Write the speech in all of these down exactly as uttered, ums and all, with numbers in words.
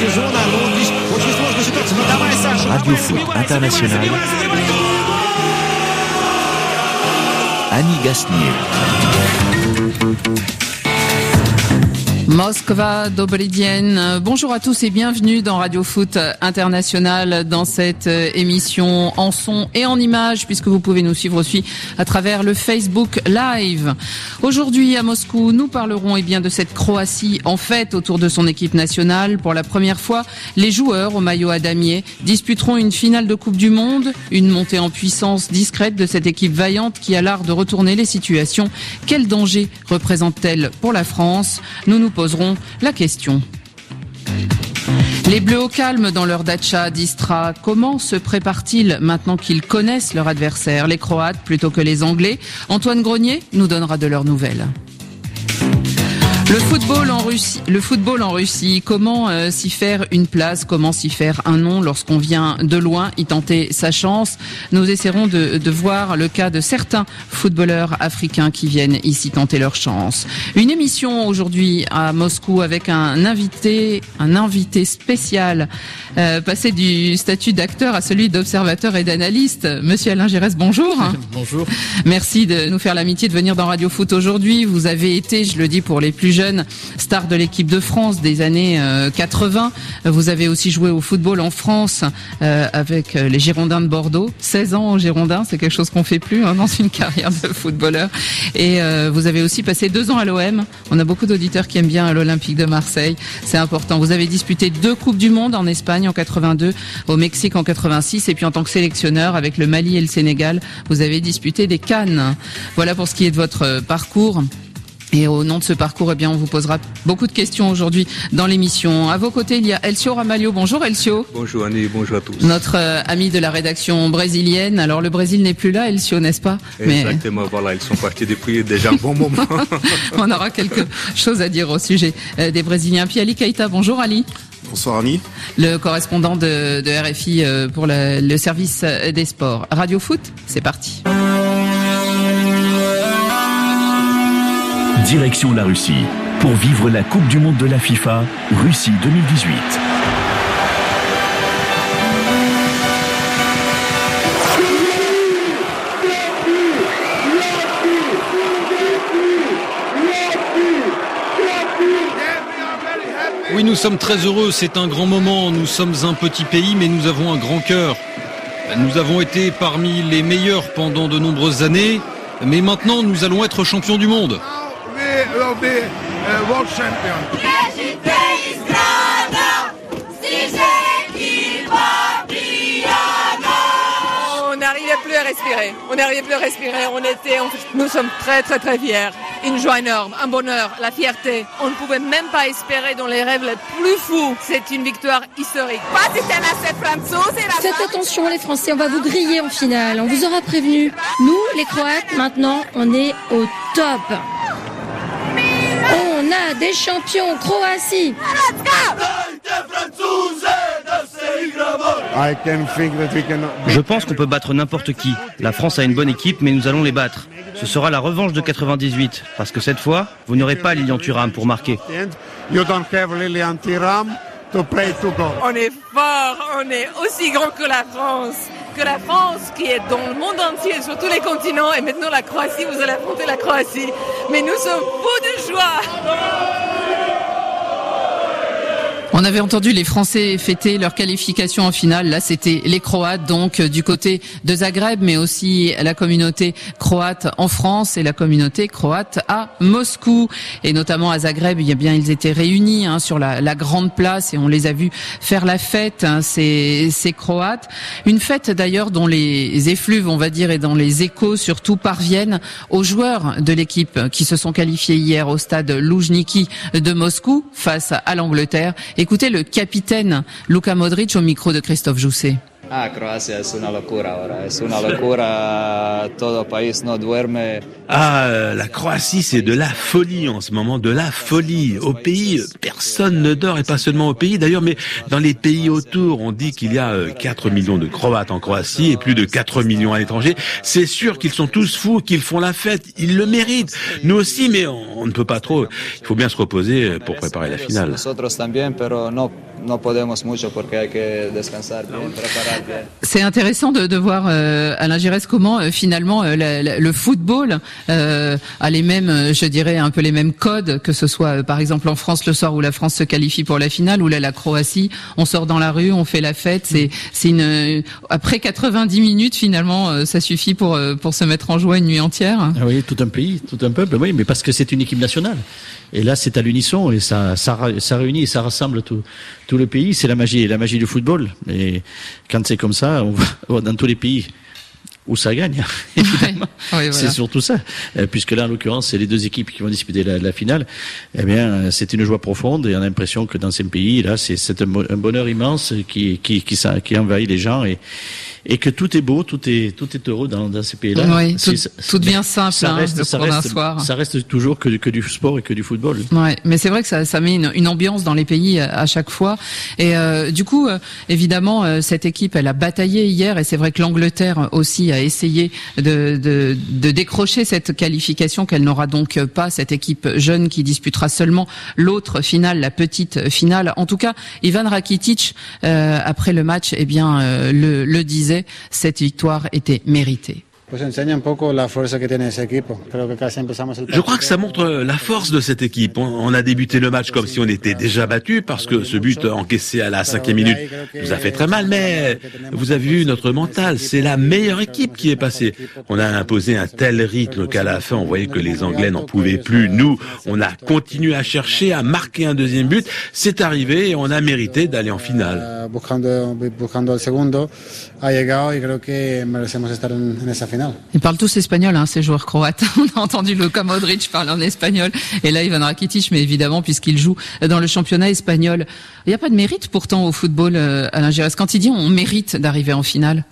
Radio Foot International. Annie Gasnier. Moskva, dobry dzień. Bonjour à tous et bienvenue dans Radio Foot International, dans cette émission en son et en images, puisque vous pouvez nous suivre aussi à travers le Facebook Live. Aujourd'hui à Moscou, nous parlerons eh bien de cette Croatie en fête autour de son équipe nationale. Pour la première fois, les joueurs au maillot à damier disputeront une finale de Coupe du Monde, une montée en puissance discrète de cette équipe vaillante qui a l'art de retourner les situations. Quel danger représente-t-elle pour la France ? Nous nous poserons la question. Les Bleus au calme dans leur datcha d'Istra. Comment se préparent-ils maintenant qu'ils connaissent leur adversaire, les Croates plutôt que les Anglais ? Antoine Grenier nous donnera de leurs nouvelles. Le football en Russie, le football en Russie, comment euh, s'y faire une place, comment s'y faire un nom lorsqu'on vient de loin y tenter sa chance. Nous essaierons de, de voir le cas de certains footballeurs africains qui viennent ici tenter leur chance. Une émission aujourd'hui à Moscou avec un invité, un invité spécial, euh, passé du statut d'acteur à celui d'observateur et d'analyste. Monsieur Alain Giresse, bonjour. Bonjour. Merci de nous faire l'amitié de venir dans Radio Foot aujourd'hui. Vous avez été, je le dis pour les plus jeunes, star de l'équipe de France des années euh, quatre-vingts. Vous avez aussi joué au football en France euh, avec les Girondins de Bordeaux. seize ans aux Girondins, c'est quelque chose qu'on fait plus hein, dans une carrière de footballeur. Et euh, vous avez aussi passé deux ans à l'O M. On a beaucoup d'auditeurs qui aiment bien l'Olympique de Marseille. C'est important. Vous avez disputé deux Coupes du Monde en Espagne en quatre-vingt-deux, au Mexique en quatre-vingt-six, et puis en tant que sélectionneur avec le Mali et le Sénégal, vous avez disputé des CAN. Voilà pour ce qui est de votre parcours. Et au nom de ce parcours, eh bien, on vous posera beaucoup de questions aujourd'hui dans l'émission. À vos côtés, il y a Elcio Ramalho. Bonjour Elcio. Bonjour Annie, bonjour à tous. Notre euh, ami de la rédaction brésilienne. Alors le Brésil n'est plus là, Elcio, n'est-ce pas ? Exactement, Mais... voilà, ils sont partis depuis déjà un bon moment. On aura quelque chose à dire au sujet euh, des Brésiliens. Puis Ali Keita, bonjour Ali. Bonsoir Annie. Le correspondant de, de R F I euh, pour le, le service des sports. Radio Foot, c'est parti. Direction la Russie, pour vivre la Coupe du Monde de la FIFA, Russie deux mille dix-huit. Oui, nous sommes très heureux, c'est un grand moment. Nous sommes un petit pays, mais nous avons un grand cœur. Nous avons été parmi les meilleurs pendant de nombreuses années, mais maintenant nous allons être champions du monde. Will be uh, world champion. On n'arrivait plus à respirer. On n'arrivait plus à respirer. On était, on, nous sommes très très très fiers. Une joie énorme, un bonheur, la fierté. On ne pouvait même pas espérer dans les rêves les plus fous. C'est une victoire historique. Faites attention les Français, on va vous griller en finale. On vous aura prévenu. Nous, les Croates, maintenant, on est au top. On a des champions, Croatie. Je pense qu'on peut battre n'importe qui. La France a une bonne équipe, mais nous allons les battre. Ce sera la revanche de quatre-vingt-dix-huit, parce que cette fois, vous n'aurez pas Lilian Thuram pour marquer. On est fort, on est aussi grand que la France. Que la France qui est dans le monde entier, sur tous les continents, et maintenant la Croatie, vous allez affronter la Croatie. Mais nous sommes fous de joie. On avait entendu les Français fêter leur qualification en finale. Là, c'était les Croates, donc du côté de Zagreb, mais aussi la communauté croate en France et la communauté croate à Moscou. Et notamment à Zagreb, il y a bien, ils étaient réunis hein, sur la, la grande place et on les a vus faire la fête, hein, ces, ces Croates. Une fête d'ailleurs dont les effluves, on va dire, et dont les échos surtout parviennent aux joueurs de l'équipe qui se sont qualifiés hier au stade Loujniki de Moscou face à l'Angleterre. Écoutez le capitaine Luka Modric au micro de Christophe Jousset. Ah, Croacia es una locura ahora, es una locura, todo país no duerme. Ah, la Croatie, c'est de la folie en ce moment, de la folie. Au pays, personne ne dort, et pas seulement au pays d'ailleurs, mais dans les pays autour, on dit qu'il y a quatre millions de Croates en Croatie et plus de quatre millions à l'étranger. C'est sûr qu'ils sont tous fous, qu'ils font la fête, ils le méritent. Nous aussi, mais on, on ne peut pas trop. Il faut bien se reposer pour préparer la finale. Nosotros también, pero no no podemos mucho porque hay que descansar bien, preparar bien. C'est intéressant de, de voir euh, Alain Giresse comment euh, finalement euh, la, la, le football euh, a les mêmes, euh, je dirais un peu les mêmes codes, que ce soit euh, par exemple en France le soir où la France se qualifie pour la finale, ou là la Croatie, on sort dans la rue, on fait la fête. C'est c'est une euh, après quatre-vingt-dix minutes finalement euh, ça suffit pour euh, pour se mettre en joie une nuit entière. Ah oui, tout un pays, tout un peuple, oui, mais parce que c'est une équipe nationale. Et là, c'est à l'unisson et ça, ça, ça réunit et ça rassemble tout, tout le pays. C'est la magie, la magie du football. Et quand c'est comme ça, on va dans tous les pays où ça gagne, évidemment. Oui, oui, voilà. C'est surtout ça. Puisque là, en l'occurrence, c'est les deux équipes qui vont disputer la, la finale. Eh bien, c'est une joie profonde et on a l'impression que dans ces pays, là, c'est, c'est un bonheur immense qui, qui, qui, qui, qui envahit les gens et, et que tout est beau, tout est, tout est heureux dans, dans ces pays-là. Oui, tout, ça, tout devient simple, ça reste, hein, ça reste, soir. Ça reste toujours que, que du sport et que du football. Ouais, mais c'est vrai que ça, ça met une, une ambiance dans les pays à chaque fois. Et euh, du coup, euh, évidemment, euh, cette équipe, elle a bataillé hier, et c'est vrai que l'Angleterre aussi a essayé de, de, de décrocher cette qualification qu'elle n'aura donc pas, cette équipe jeune qui disputera seulement l'autre finale, la petite finale. En tout cas, Ivan Rakitic, euh, après le match, eh bien, euh, le, le disait. Cette victoire était méritée. Je crois que ça montre la force de cette équipe. On a débuté le match comme si on était déjà battu parce que ce but encaissé à la cinquième minute nous a fait très mal. Mais vous avez vu notre mental, c'est la meilleure équipe qui est passée. On a imposé un tel rythme qu'à la fin on voyait que les Anglais n'en pouvaient plus. Nous, on a continué à chercher, à marquer un deuxième but. C'est arrivé et on a mérité d'aller en finale. Ils parlent tous espagnol, hein, ces joueurs croates. On a entendu Luka Modric parler en espagnol, et là Ivan Rakitic, mais évidemment puisqu'il joue dans le championnat espagnol. Il n'y a pas de mérite pourtant au football, euh, Alain Giresse. Quand il dit on mérite d'arriver en finale.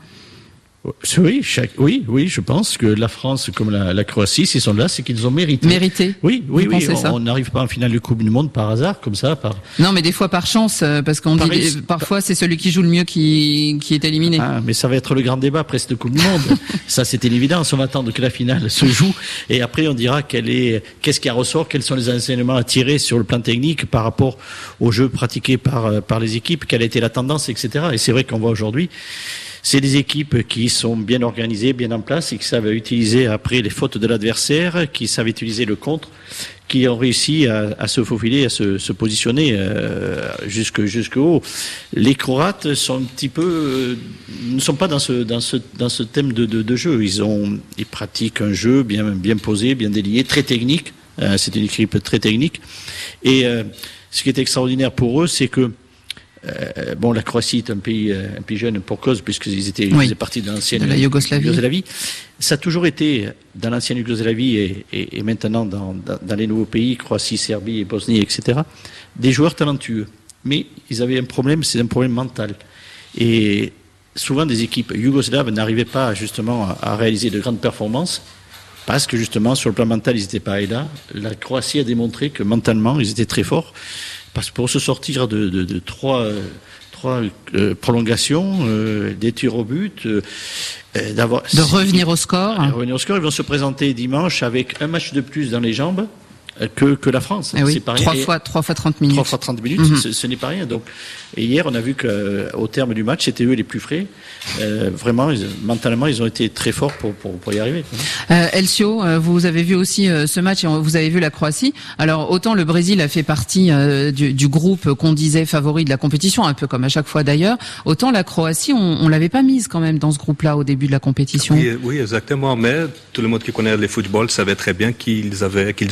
Oui, chaque, oui, oui, je pense que la France comme la, la Croatie, s'ils sont là, c'est qu'ils ont mérité. Mérité. Oui, oui, Vous oui. On n'arrive pas en finale de Coupe du Monde par hasard, comme ça, par. Non, mais des fois par chance, parce qu'on dit des, parfois c'est celui qui joue le mieux qui qui est éliminé. Ah, mais ça va être le grand débat après cette Coupe du Monde. Ça, c'est une évidence. On va attendre que la finale se joue, et après on dira quel est, qu'est-ce qui ressort, quels sont les enseignements à tirer sur le plan technique par rapport aux jeux pratiqués par par les équipes, quelle a été la tendance, et cetera. Et c'est vrai qu'on voit aujourd'hui. C'est des équipes qui sont bien organisées, bien en place et qui savent utiliser après les fautes de l'adversaire, qui savent utiliser le contre, qui ont réussi à, à se faufiler, à se, se positionner euh, jusque jusque haut. Les Croates sont un petit peu, euh, ne sont pas dans ce dans ce dans ce thème de, de, de jeu. Ils ont, ils pratiquent un jeu bien bien posé, bien délié, très technique. Euh, c'est une équipe très technique. Et euh, ce qui est extraordinaire pour eux, c'est que Euh, bon, la Croatie est un pays, un pays jeune pour cause, puisqu'ils étaient, ils oui. faisaient partie de l'ancienne de la Yougoslavie. Yougoslavie. Ça a toujours été dans l'ancienne Yougoslavie et, et, et maintenant dans, dans, dans les nouveaux pays, Croatie, Serbie et Bosnie, et cetera, des joueurs talentueux. Mais ils avaient un problème, c'est un problème mental. Et souvent des équipes yougoslaves n'arrivaient pas justement à, à réaliser de grandes performances parce que justement sur le plan mental ils n'étaient pas là. La Croatie a démontré que mentalement ils étaient très forts. Parce que pour se sortir de, de, de trois, euh, trois euh, prolongations, euh, des tirs au but, euh, d'avoir de revenir au score, euh, revenir au score, ils vont se présenter dimanche avec un match de plus dans les jambes que que la France. Eh oui, c'est pas trois rien. fois trois fois trente minutes. Trois fois trente minutes, mm-hmm. ce, ce n'est pas rien. Donc, et hier, on a vu que au terme du match, c'était eux les plus frais. Euh, vraiment, ils, mentalement, ils ont été très forts pour pour, pour y arriver. Euh, Elcio, euh, vous avez vu aussi euh, ce match et vous avez vu la Croatie. Alors autant le Brésil a fait partie euh, du, du groupe qu'on disait favori de la compétition, un peu comme à chaque fois d'ailleurs. Autant la Croatie, on, on l'avait pas mise quand même dans ce groupe-là au début de la compétition. Oui, oui, exactement. Mais tout le monde qui connaît le football savait très bien qu'ils avaient, qu'ils ont des très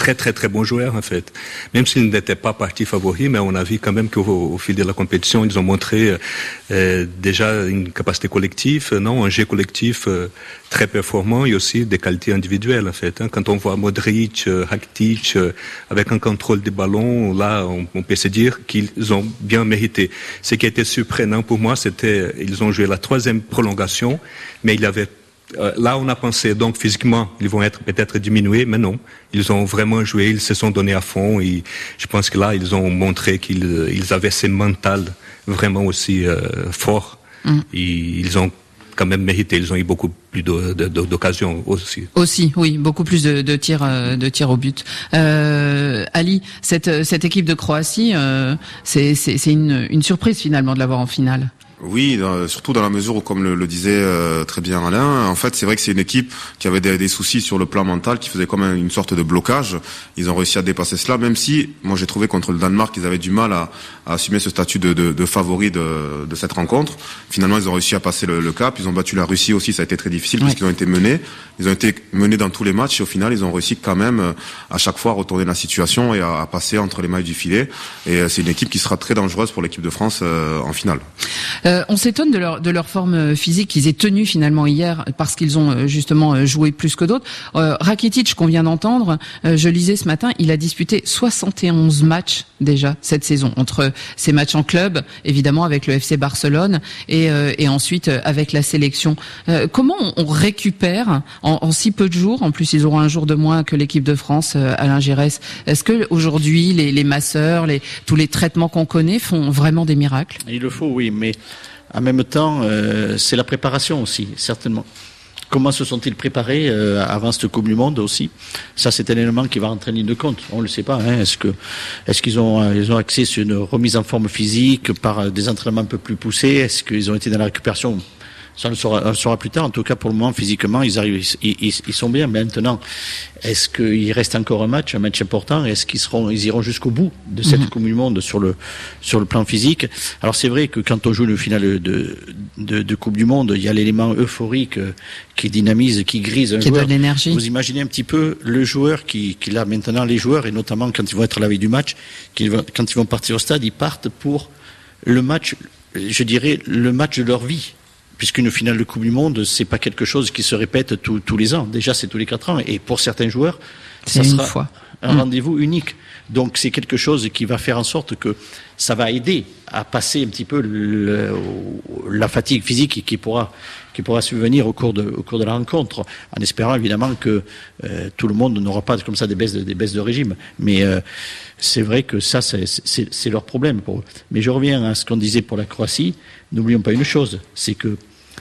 très très très bons joueurs en fait. Même s'ils n'étaient pas partis favoris, mais on a vu quand même qu'au au fil de la compétition, ils ont montré euh, déjà une capacité collective, non, un jeu collectif euh, très performant et aussi des qualités individuelles en fait. Hein. Quand on voit Modric, euh, Rakitic euh, avec un contrôle des ballons, là on, on peut se dire qu'ils ont bien mérité. Ce qui était surprenant pour moi, c'était ils ont joué la troisième prolongation, mais il y avait Euh, là, on a pensé, donc, physiquement, ils vont être peut-être diminués, mais non. Ils ont vraiment joué, ils se sont donnés à fond et je pense que là, ils ont montré qu'ils ils avaient ce mental vraiment aussi euh, fort. Mm. Et ils ont quand même mérité, ils ont eu beaucoup plus de, de, de, d'occasions aussi. Aussi, oui, beaucoup plus de, de tirs, de tirs au but. Euh, Ali, cette, cette équipe de Croatie, euh, c'est, c'est, c'est une, une surprise finalement de l'avoir en finale. Oui, dans, surtout dans la mesure où, comme le, le disait euh, très bien Alain, en fait, c'est vrai que c'est une équipe qui avait des, des soucis sur le plan mental, qui faisait comme une sorte de blocage. Ils ont réussi à dépasser cela, même si, moi, j'ai trouvé contre le Danemark, ils avaient du mal à, à assumer ce statut de, de, de favori de, de cette rencontre. Finalement, ils ont réussi à passer le, le cap. Ils ont battu la Russie aussi, ça a été très difficile, ouais. Puisqu'ils ont été menés. Ils ont été menés dans tous les matchs et au final, ils ont réussi quand même à chaque fois à retourner la situation et à, à passer entre les mailles du filet. Et c'est une équipe qui sera très dangereuse pour l'équipe de France euh, en finale. Euh, on s'étonne de leur de leur forme physique qu'ils aient tenu finalement hier parce qu'ils ont justement joué plus que d'autres. Euh, Rakitic qu'on vient d'entendre, euh, je lisais ce matin, il a disputé soixante et onze matchs déjà cette saison entre ses matchs en club, évidemment avec le F C Barcelone et euh, et ensuite avec la sélection. Euh, comment on, on récupère en, en si peu de jours, en plus ils auront un jour de moins que l'équipe de France, euh, Alain Giresse. Est-ce que aujourd'hui les les masseurs, les tous les traitements qu'on connaît font vraiment des miracles? Il le faut, oui, mais en même temps, euh, c'est la préparation aussi, certainement. Comment se sont-ils préparés euh, avant cette Coupe du Monde aussi? Ça, c'est un élément qui va rentrer en ligne de compte. On le sait pas. Hein. Est-ce que, est-ce qu'ils ont, euh, ils ont accès sur une remise en forme physique par euh, des entraînements un peu plus poussés? Est-ce qu'ils ont été dans la récupération? Ça, on le saura, on le saura plus tard. En tout cas, pour le moment, physiquement, ils arrivent, ils, ils, ils sont bien. Maintenant, est-ce qu'il reste encore un match, un match important? Est-ce qu'ils seront, ils iront jusqu'au bout de cette mmh. Coupe du Monde sur le, sur le plan physique? Alors, c'est vrai que quand on joue une finale de, de, de Coupe du Monde, il y a l'élément euphorique qui dynamise, qui grise un qui joueur. Donne l'énergie. Vous imaginez un petit peu le joueur qui, qui là, maintenant, les joueurs, et notamment quand ils vont être à la veille du match, qu'ils vont, quand ils vont partir au stade, ils partent pour le match, je dirais, le match de leur vie. Puisqu'une finale de Coupe du Monde, c'est pas quelque chose qui se répète tous, tous les ans. Déjà, c'est tous les quatre ans. Et pour certains joueurs, c'est ça une sera fois. un mmh. rendez-vous unique. Donc, c'est quelque chose qui va faire en sorte que ça va aider à passer un petit peu le, la fatigue physique qui pourra, qui pourra subvenir au cours de, au cours de la rencontre. En espérant, évidemment, que euh, tout le monde n'aura pas comme ça des baisses de, des baisses de régime. Mais euh, c'est vrai que ça, c'est, c'est, c'est leur problème pour eux. Mais je reviens à ce qu'on disait pour la Croatie. N'oublions pas une chose, c'est que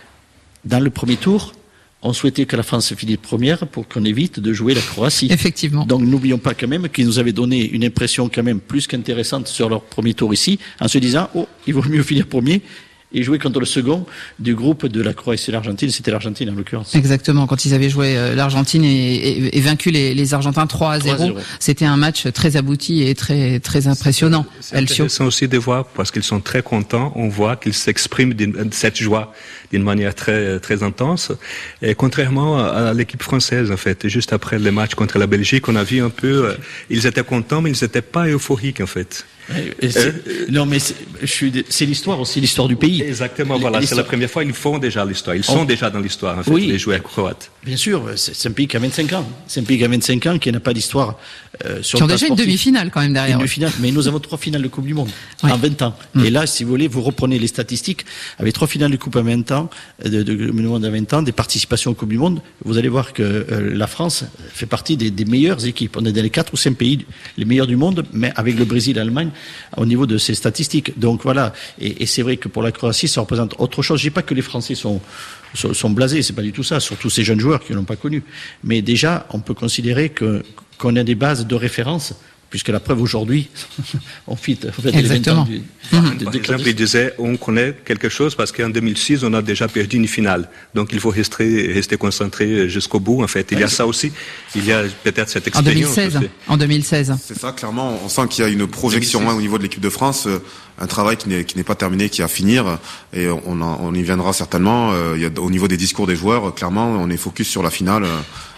dans le premier tour, on souhaitait que la France finisse première pour qu'on évite de jouer la Croatie. Effectivement. Donc n'oublions pas quand même qu'ils nous avaient donné une impression quand même plus qu'intéressante sur leur premier tour ici, en se disant, oh, il vaut mieux finir premier et jouer contre le second du groupe de la Croatie et l'Argentine. C'était l'Argentine en l'occurrence. Exactement, quand ils avaient joué euh, l'Argentine et, et, et vaincu les, les Argentins trois à zéro, c'était un match très abouti et très très impressionnant. C'est, c'est intéressant aussi de voir, parce qu'ils sont très contents, on voit qu'ils s'expriment de cette joie d'une manière très très intense. Et contrairement à l'équipe française, en fait, juste après le match contre la Belgique, on a vu un peu, euh, ils étaient contents, mais ils n'étaient pas euphoriques, en fait. Euh, non, mais c'est, je suis, c'est l'histoire aussi, l'histoire du pays. Exactement, voilà, l'histoire. C'est la première fois, ils font déjà l'histoire. Ils sont On... déjà dans l'histoire, en fait, oui, les joueurs croates. Bien sûr, c'est, c'est un pays qui a vingt-cinq ans. C'est un pays qui a vingt-cinq ans, qui n'a pas d'histoire euh, sur Qui le ont déjà sportif. Une demi-finale quand même derrière. Une demi-finale, mais nous avons trois finales de Coupe du Monde ouais. en vingt ans. Mmh. Et là, si vous voulez, vous reprenez les statistiques, avec trois finales de Coupe en vingt ans, de, de, de Monde en vingt ans, des participations aux Coupe du Monde, vous allez voir que euh, la France fait partie des, des meilleures équipes. On est dans les quatre ou cinq pays les meilleurs du monde, mais avec le Brésil et l'Allemagne, au niveau de ces statistiques. Donc voilà, et, et c'est vrai que pour la Croatie, ça représente autre chose. Je dis pas que les Français sont, sont, sont blasés, c'est pas du tout ça, surtout ces jeunes joueurs qui ne l'ont pas connu. Mais déjà, on peut considérer que, qu'on a des bases de référence, puisque la preuve aujourd'hui, on fait, on fait les vingt ans du, mmh. de, Par exemple, il disait, on connaît quelque chose parce qu'en deux mille six, on a déjà perdu une finale. Donc il faut rester, rester concentré jusqu'au bout, en fait. Il y a ça aussi. Il y a peut-être cette expérience. En deux mille seize. Aussi. En deux mille seize. C'est ça, clairement. On sent qu'il y a une projection hein, au niveau de l'équipe de France, euh, un travail qui n'est, qui n'est pas terminé, qui est à finir. Et on, en, on y viendra certainement. Euh, il y a, au niveau des discours des joueurs, clairement, on est focus sur la finale. Euh,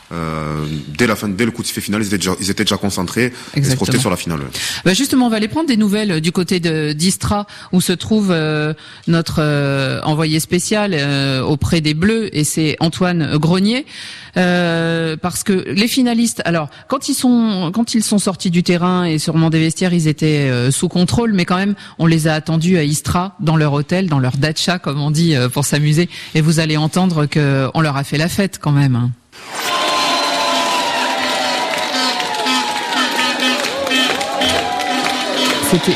euh, dès la fin, dès le coup de sifflet final, ils étaient déjà, ils étaient déjà concentrés et se projetaient sur la finale. Ouais. Bah justement, on va aller prendre des nouvelles du côté de d'Istra où se trouve euh, notre euh, envoyé spécial euh, auprès des Bleus, et c'est Antoine Grenier. Euh, parce que les finalistes, alors quand ils sont quand ils sont sortis du terrain et sûrement des vestiaires, ils étaient euh, sous contrôle, mais quand même on les a attendus à Istra, dans leur hôtel, dans leur datcha comme on dit, euh, pour s'amuser, et vous allez entendre que on leur a fait la fête quand même. Hein. C'était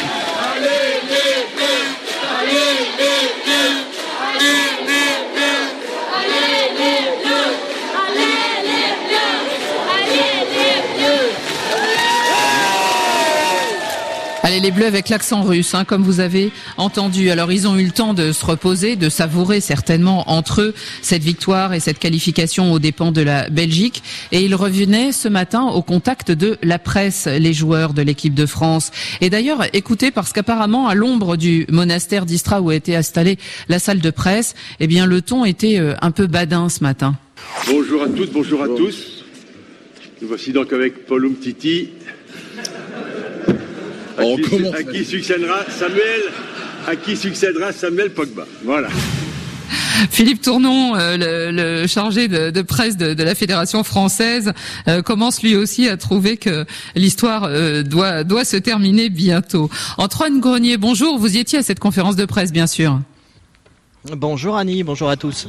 Allez, les Bleus avec l'accent russe, hein, comme vous avez entendu. Alors, ils ont eu le temps de se reposer, de savourer certainement entre eux cette victoire et cette qualification aux dépens de la Belgique. Et ils revenaient ce matin au contact de la presse, les joueurs de l'équipe de France. Et d'ailleurs, écoutez, parce qu'apparemment, à l'ombre du monastère d'Istra où a été installée la salle de presse, eh bien, le ton était un peu badin ce matin. Bonjour à toutes, bonjour à tous. Nous voici donc avec Paul Umtiti. À, oh, qui, à qui succédera Samuel, à qui succédera Samuel Pogba. Voilà. Philippe Tournon, euh, le, le chargé de, de presse de, de la Fédération française, euh, commence lui aussi à trouver que l'histoire euh, doit, doit se terminer bientôt. Antoine Grenier, bonjour. Vous y étiez à cette conférence de presse, bien sûr. Bonjour Annie, bonjour à tous.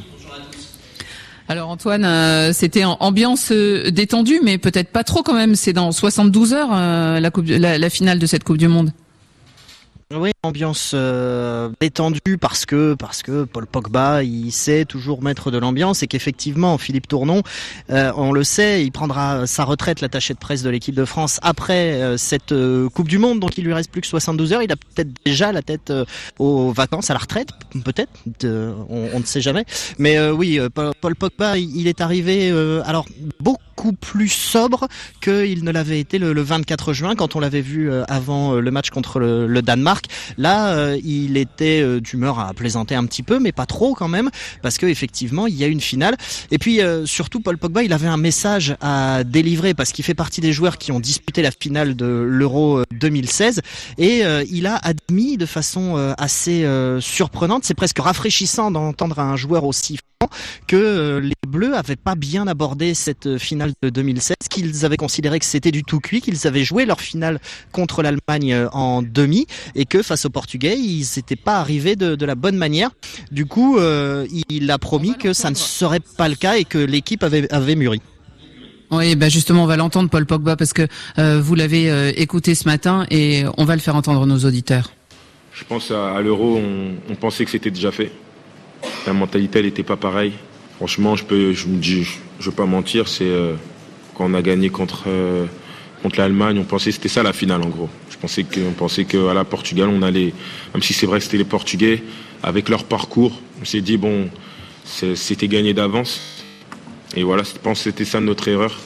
Alors Antoine, euh, c'était en ambiance euh, détendue, mais peut-être pas trop quand même. C'est dans soixante-douze heures euh, la, coupe, la, la finale de cette Coupe du Monde. Oui, ambiance euh, détendue parce que parce que Paul Pogba, il sait toujours mettre de l'ambiance, et qu'effectivement Philippe Tournon, euh, on le sait, il prendra sa retraite, l'attaché de presse de l'équipe de France, après euh, cette euh, Coupe du Monde, donc il lui reste plus que soixante-douze heures. Il a peut-être déjà la tête euh, aux vacances, à la retraite, peut-être, euh, on, on ne sait jamais. Mais euh, oui, euh, Paul Pogba, il est arrivé euh, alors beaucoup plus sobre qu'il ne l'avait été le, le vingt-quatre juin, quand on l'avait vu euh, avant euh, le match contre le, le Danemark. Là, euh, il était euh, d'humeur à plaisanter un petit peu, mais pas trop quand même, parce que effectivement, il y a une finale. Et puis euh, surtout, Paul Pogba, il avait un message à délivrer, parce qu'il fait partie des joueurs qui ont disputé la finale de l'Euro deux mille seize, et euh, il a admis de façon euh, assez euh, surprenante, c'est presque rafraîchissant d'entendre un joueur aussi franc, que euh, les Bleus avaient pas bien abordé cette finale de deux mille seize, qu'ils avaient considéré que c'était du tout cuit, qu'ils avaient joué leur finale contre l'Allemagne en demi, et que face aux Portugais, ils n'étaient pas arrivés de, de la bonne manière. Du coup, euh, il a promis que ça ne serait pas le cas et que l'équipe avait, avait mûri. Oui, bah justement, on va l'entendre, Paul Pogba, parce que euh, vous l'avez euh, écouté ce matin, et on va le faire entendre nos auditeurs. Je pense à, à l'Euro, on, on pensait que c'était déjà fait. La mentalité, elle n'était pas pareille. Franchement, je peux, je me dis, je, je veux pas mentir, c'est euh, quand on a gagné contre euh, contre l'Allemagne, on pensait que c'était ça la finale en gros. Je pensais que, on pensait que à la Portugal, on allait, même si c'est vrai que c'était les Portugais, avec leur parcours, on s'est dit bon, c'était gagné d'avance. Et voilà, je pense que c'était ça notre erreur.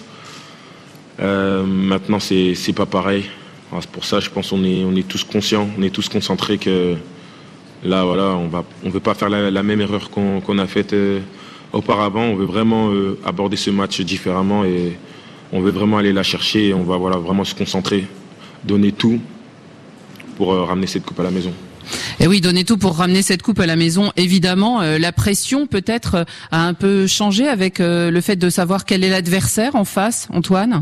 Euh, maintenant, c'est c'est pas pareil. Alors, c'est pour ça, je pense, on est on est tous conscients, on est tous concentrés que là, voilà, on va, on veut pas faire la, la même erreur qu'on qu'on a faite euh, auparavant. On veut vraiment euh, aborder ce match différemment, et on veut vraiment aller la chercher, et on va voilà, vraiment se concentrer, donner tout pour euh, ramener cette coupe à la maison. Et oui, donner tout pour ramener cette coupe à la maison. Évidemment, euh, la pression peut-être euh, a un peu changé avec euh, le fait de savoir quel est l'adversaire en face, Antoine.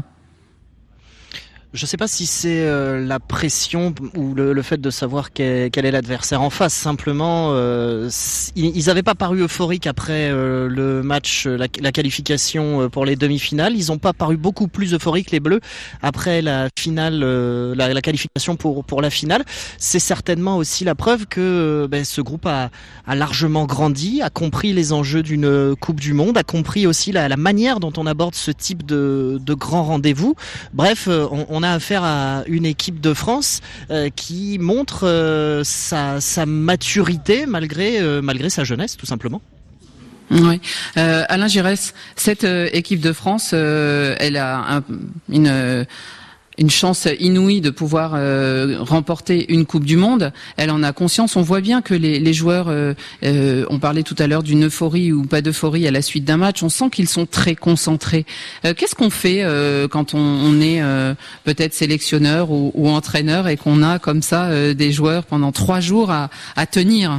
Je ne sais pas si c'est euh, la pression ou le, le fait de savoir quel, quel est l'adversaire en face. Simplement, euh, ils n'avaient pas paru euphoriques après euh, le match, la, la qualification pour les demi-finales. Ils n'ont pas paru beaucoup plus euphoriques, les Bleus, après la finale, euh, la, la qualification pour pour la finale. C'est certainement aussi la preuve que ben, ce groupe a, a largement grandi, a compris les enjeux d'une Coupe du Monde, a compris aussi la, la manière dont on aborde ce type de, de grand rendez-vous. Bref, on, on a affaire à une équipe de France euh, qui montre euh, sa, sa maturité malgré, euh, malgré sa jeunesse, tout simplement. Oui, euh, Alain Giresse, cette euh, équipe de France, euh, elle a un, une, une chance inouïe de pouvoir euh, remporter une Coupe du Monde. Elle en a conscience. On voit bien que les, les joueurs, euh, euh, on parlait tout à l'heure d'une euphorie ou pas d'euphorie à la suite d'un match. On sent qu'ils sont très concentrés. Euh, qu'est-ce qu'on fait euh, quand on, on est euh, peut-être sélectionneur ou, ou entraîneur et qu'on a comme ça euh, des joueurs pendant trois jours à, à tenir?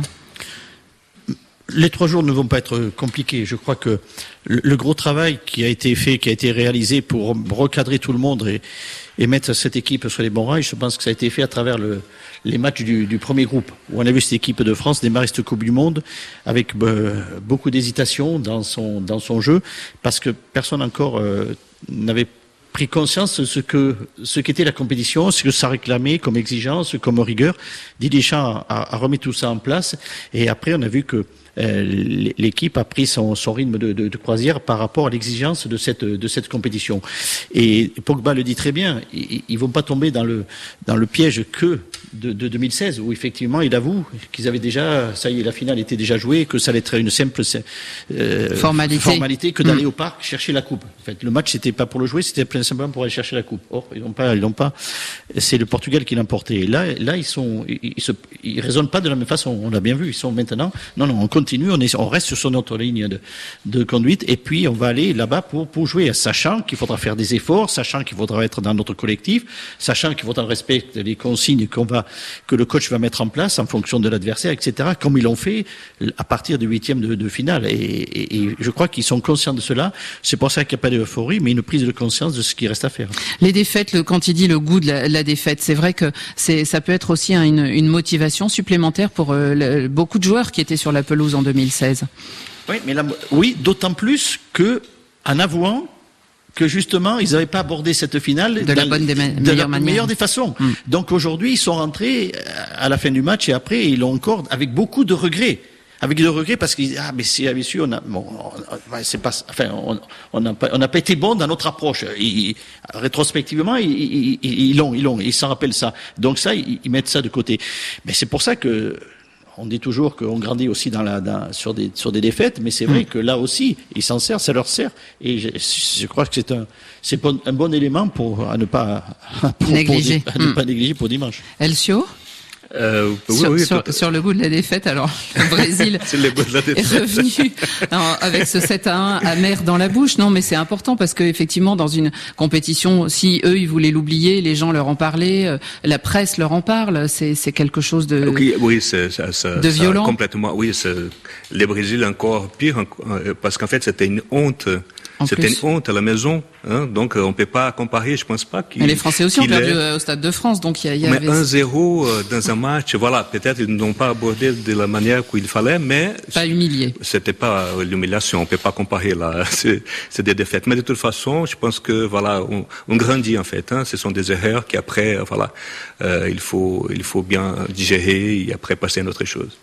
Les trois jours ne vont pas être compliqués. Je crois que le, le gros travail qui a été fait, qui a été réalisé pour recadrer tout le monde et, et mettre cette équipe sur les bons rails, je pense que ça a été fait à travers le, les matchs du, du premier groupe, où on a vu cette équipe de France démarrer cette Coupe du Monde avec euh, beaucoup d'hésitation dans son, dans son jeu, parce que personne encore euh, n'avait pris conscience de ce que ce qu'était la compétition, ce que ça réclamait comme exigence, comme rigueur. Didier Deschamps a, a remis tout ça en place, et après on a vu que Euh, l'équipe a pris son, son rythme de, de, de croisière par rapport à l'exigence de cette, de cette compétition. Et Pogba le dit très bien, ils, ils vont pas tomber dans le, dans le piège que de, de deux mille seize, où effectivement il avoue qu'ils avaient déjà, ça y est, la finale était déjà jouée, que ça allait être une simple euh, formalité. formalité que d'aller mmh. au parc chercher la coupe. En fait, le match c'était pas pour le jouer, c'était simplement pour aller chercher la coupe. Or, ils n'ont pas, ils n'ont pas. C'est le Portugal qui l'a emporté. Et là, là, ils sont, ils, ils se, ils raisonnent pas de la même façon. On l'a bien vu. Ils sont maintenant, non, non, on continue, on est, on reste sur notre ligne de, de conduite, et puis on va aller là-bas pour, pour jouer, sachant qu'il faudra faire des efforts, sachant qu'il faudra être dans notre collectif, sachant qu'il faudra respecter les consignes qu'on va, que le coach va mettre en place en fonction de l'adversaire, et cetera, comme ils l'ont fait à partir du huitième de, de finale. Et, et, et je crois qu'ils sont conscients de cela. C'est pour ça qu'il n'y a pas d'euphorie, mais une prise de conscience de ce qui reste à faire. Les défaites, le, quand il dit le goût de la, la défaite, c'est vrai que c'est, ça peut être aussi une, une motivation supplémentaire pour euh, le, beaucoup de joueurs qui étaient sur la pelouse en deux mille seize. Oui, mais là, oui, d'autant plus que, en avouant que justement, ils n'avaient pas abordé cette finale de la bonne des ma- de la manière. meilleure des façons. Mm. Donc aujourd'hui, ils sont rentrés à la fin du match, et après, ils l'ont encore avec beaucoup de regrets. Avec de regrets, parce qu'ils ah mais si avait su, on a bon, on, c'est pas, enfin on on n'a pas on n'a pas été bon dans notre approche. Ils, rétrospectivement, ils, ils, ils l'ont ils l'ont ils s'en rappellent ça. Donc ça, ils, ils mettent ça de côté. Mais c'est pour ça que on dit toujours qu'on grandit aussi dans la dans, sur des sur des défaites, mais c'est vrai mmh. que là aussi, ils s'en servent, ça leur sert. Et je, je crois que c'est un c'est bon, un bon élément pour à ne pas pour, négliger, pour, à ne mmh. pas négliger pour dimanche. Elcio. Euh, oui, sur, oui, sur, sur le goût de la défaite, alors le Brésil c'est le goût de la défaite. est revenu alors, avec ce sept à un amer dans la bouche. Non, mais c'est important parce que effectivement, dans une compétition, si eux ils voulaient l'oublier, les gens leur en parlaient, la presse leur en parle. C'est, c'est quelque chose de okay, oui, c'est, ça, ça, de violent. Ça, complètement. Oui, c'est, le Brésil encore pire parce qu'en fait c'était une honte. En C'était plus. Une honte à la maison, hein, donc on ne peut pas comparer. Je pense pas qu'il. Mais les Français aussi ont perdu est... au Stade de France, donc il y, a, il y mais avait. un zéro euh, dans un match, voilà, peut-être ils n'ont pas abordé de la manière qu'il fallait, mais pas humilié. C'était pas l'humiliation. On peut pas comparer là. C'est, c'est des défaites. Mais de toute façon, je pense que voilà, on, on grandit en fait. Hein, ce sont des erreurs qui après, voilà, euh, il faut, il faut bien digérer et après passer à une autre chose.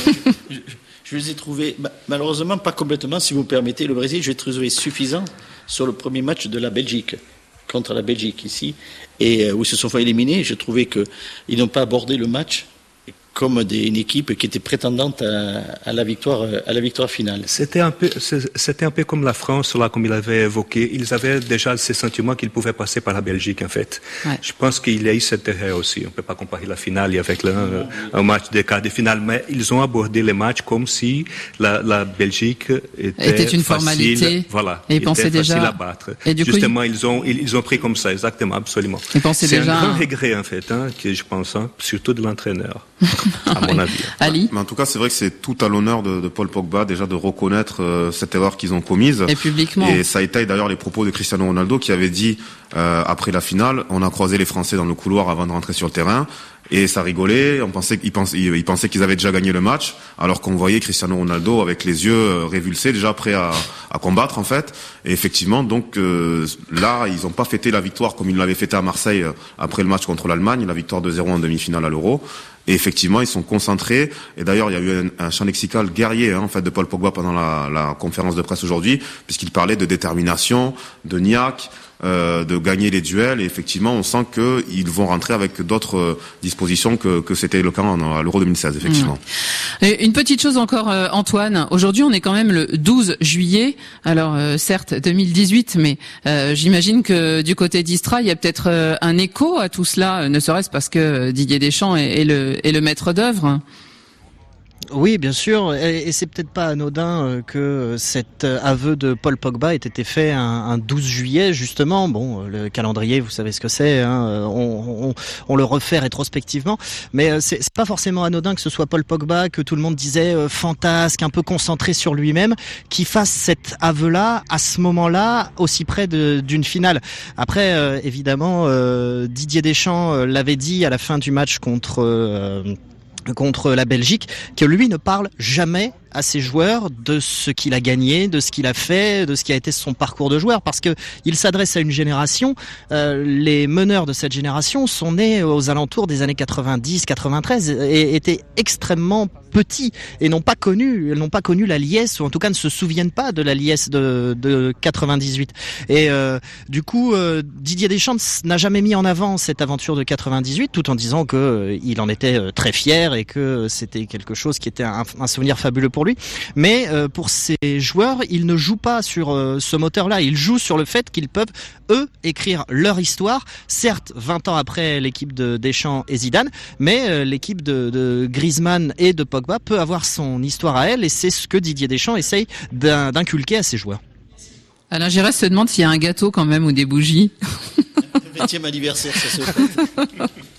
Je les ai trouvés, malheureusement pas complètement, si vous me permettez, le Brésil, je les ai trouvés suffisants sur le premier match de la Belgique, contre la Belgique ici, et où ils se sont fait éliminer. Je trouvais qu'ils n'ont pas abordé le match comme des, une équipe qui était prétendante à, à la victoire, à la victoire finale. C'était un peu, c'était un peu comme la France, là, comme il avait évoqué. Ils avaient déjà ce sentiment qu'ils pouvaient passer par la Belgique, en fait. Ouais. Je pense qu'il y a eu cette erreur aussi. On ne peut pas comparer la finale avec le, un, un match de quart de finale, mais ils ont abordé les matchs comme si la, la Belgique était, était une facile, formalité. Voilà. Et ils pensaient déjà à battre. Et du Justement, coup, ils ont, ils, ils ont pris comme ça, exactement, absolument. Ils pensaient C'est déjà un grand regret, en fait, hein, que je pense, hein, surtout de l'entraîneur. À mon avis. Ali. Mais en tout cas, c'est vrai que c'est tout à l'honneur de, de Paul Pogba déjà de reconnaître euh, cette erreur qu'ils ont commise. Et publiquement. Et ça étaye d'ailleurs les propos de Cristiano Ronaldo qui avait dit euh, après la finale, on a croisé les Français dans le couloir avant de rentrer sur le terrain. Et ça rigolait, on pensait qu'ils pensaient, ils pensaient qu'ils avaient déjà gagné le match, alors qu'on voyait Cristiano Ronaldo avec les yeux révulsés, déjà prêt à, à combattre en fait. Et effectivement, donc euh, là, ils n'ont pas fêté la victoire comme ils l'avaient fêté à Marseille après le match contre l'Allemagne, la victoire deux zéro en demi-finale à l'Euro. Et effectivement, ils sont concentrés. Et d'ailleurs, il y a eu un, un chant lexical guerrier hein, en fait de Paul Pogba pendant la, la conférence de presse aujourd'hui, puisqu'il parlait de détermination, de niaque, euh, de gagner les duels. Et effectivement, on sent qu'ils vont rentrer avec d'autres dispositions que, que c'était le cas à l'Euro deux mille seize, effectivement. Mmh. Et une petite chose encore, euh, Antoine. Aujourd'hui, on est quand même le douze juillet. Alors, euh, certes, deux mille dix-huit, mais euh, j'imagine que du côté d'Istra, il y a peut-être euh, un écho à tout cela, euh, ne serait-ce parce que Didier Deschamps est, est, le, est le maître d'œuvre. Oui, bien sûr, et, et c'est peut-être pas anodin que cet aveu de Paul Pogba ait été fait un, un douze juillet, justement. Bon, le calendrier, vous savez ce que c'est, hein, on, on, on le refait rétrospectivement, mais c'est, c'est pas forcément anodin que ce soit Paul Pogba, que tout le monde disait euh, fantasque, un peu concentré sur lui-même, qui fasse cet aveu-là, à ce moment-là, aussi près de, d'une finale. Après, euh, évidemment, euh, Didier Deschamps euh, l'avait dit à la fin du match contre... Euh, contre la Belgique, que lui ne parle jamais à ses joueurs de ce qu'il a gagné, de ce qu'il a fait, de ce qui a été son parcours de joueur, parce que il s'adresse à une génération. Euh, les meneurs de cette génération sont nés aux alentours des années quatre-vingt-dix quatre-vingt-treize et étaient extrêmement petits et n'ont pas connu, n'ont pas connu la liesse, ou en tout cas ne se souviennent pas de la liesse de, de quatre-vingt-dix-huit. Et euh, du coup, euh, Didier Deschamps n'a jamais mis en avant cette aventure de quatre-vingt-dix-huit, tout en disant que euh, il en était euh, très fier et que c'était quelque chose qui était un, un souvenir fabuleux pour lui. Mais euh, pour ces joueurs, ils ne jouent pas sur euh, ce moteur-là. Ils jouent sur le fait qu'ils peuvent, eux, écrire leur histoire. Certes, vingt ans après l'équipe de Deschamps et Zidane, mais euh, l'équipe de, de Griezmann et de Pogba peut avoir son histoire à elle, et c'est ce que Didier Deschamps essaye d'in- d'inculquer à ses joueurs. Alain Giresse se demande s'il y a un gâteau quand même ou des bougies. vingtième anniversaire, ça se fait.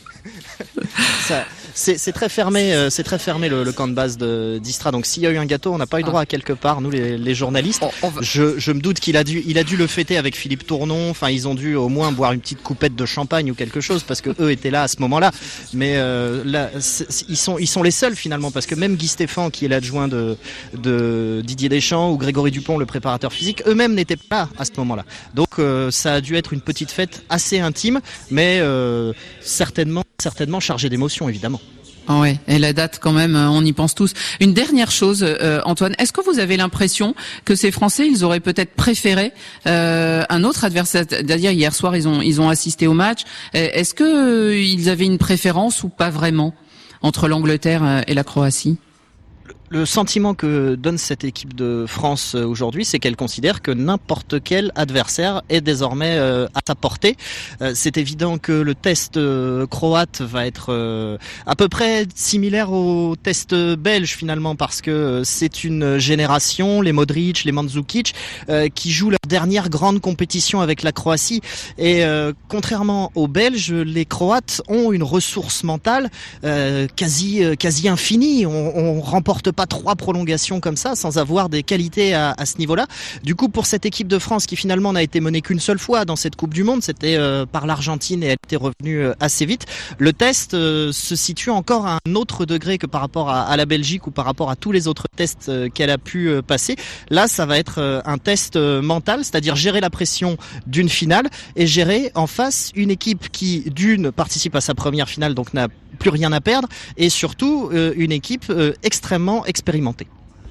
Ça, c'est, c'est très fermé, euh, c'est très fermé le, le camp de base de d'Istra. Donc s'il y a eu un gâteau, on n'a pas eu droit à quelque part, nous les, les journalistes. On, on va... Je, je me doute qu'il a dû, il a dû le fêter avec Philippe Tournon. Enfin, ils ont dû au moins boire une petite coupette de champagne ou quelque chose parce que eux étaient là à ce moment-là. Mais euh, là, ils sont, ils sont les seuls finalement, parce que même Guy Stéphane, qui est l'adjoint de, de Didier Deschamps, ou Grégory Dupont, le préparateur physique, eux-mêmes n'étaient pas là à ce moment-là. Donc euh, ça a dû être une petite fête assez intime, mais euh, certainement, certainement chargée d'émotions, évidemment. Ah ouais, et la date quand même, on y pense tous. Une dernière chose, euh, Antoine, est-ce que vous avez l'impression que ces Français, ils auraient peut-être préféré euh, un autre adversaire? C'est-à-dire hier soir, ils ont ils ont assisté au match. Est-ce que euh, ils avaient une préférence ou pas vraiment entre l'Angleterre et la Croatie? Le sentiment que donne cette équipe de France aujourd'hui, c'est qu'elle considère que n'importe quel adversaire est désormais euh, à sa portée. Euh, c'est évident que le test euh, croate va être euh, à peu près similaire au test belge finalement, parce que euh, c'est une génération, les Modric, les Mandzukic, euh, qui jouent leur dernière grande compétition avec la Croatie. Et euh, contrairement aux Belges, les Croates ont une ressource mentale euh, quasi euh, quasi infinie. On, on remporte pas trois prolongations comme ça sans avoir des qualités à, à ce niveau-là. Du coup, pour cette équipe de France qui finalement n'a été menée qu'une seule fois dans cette Coupe du Monde, c'était euh, par l'Argentine, et elle était revenue euh, assez vite. Le test euh, se situe encore à un autre degré que par rapport à, à la Belgique ou par rapport à tous les autres tests euh, qu'elle a pu euh, passer. Là, ça va être euh, un test euh, mental, c'est-à-dire gérer la pression d'une finale et gérer en face une équipe qui, d'une, participe à sa première finale, donc n'a plus rien à perdre, et surtout euh, une équipe euh, extrêmement expérimentée.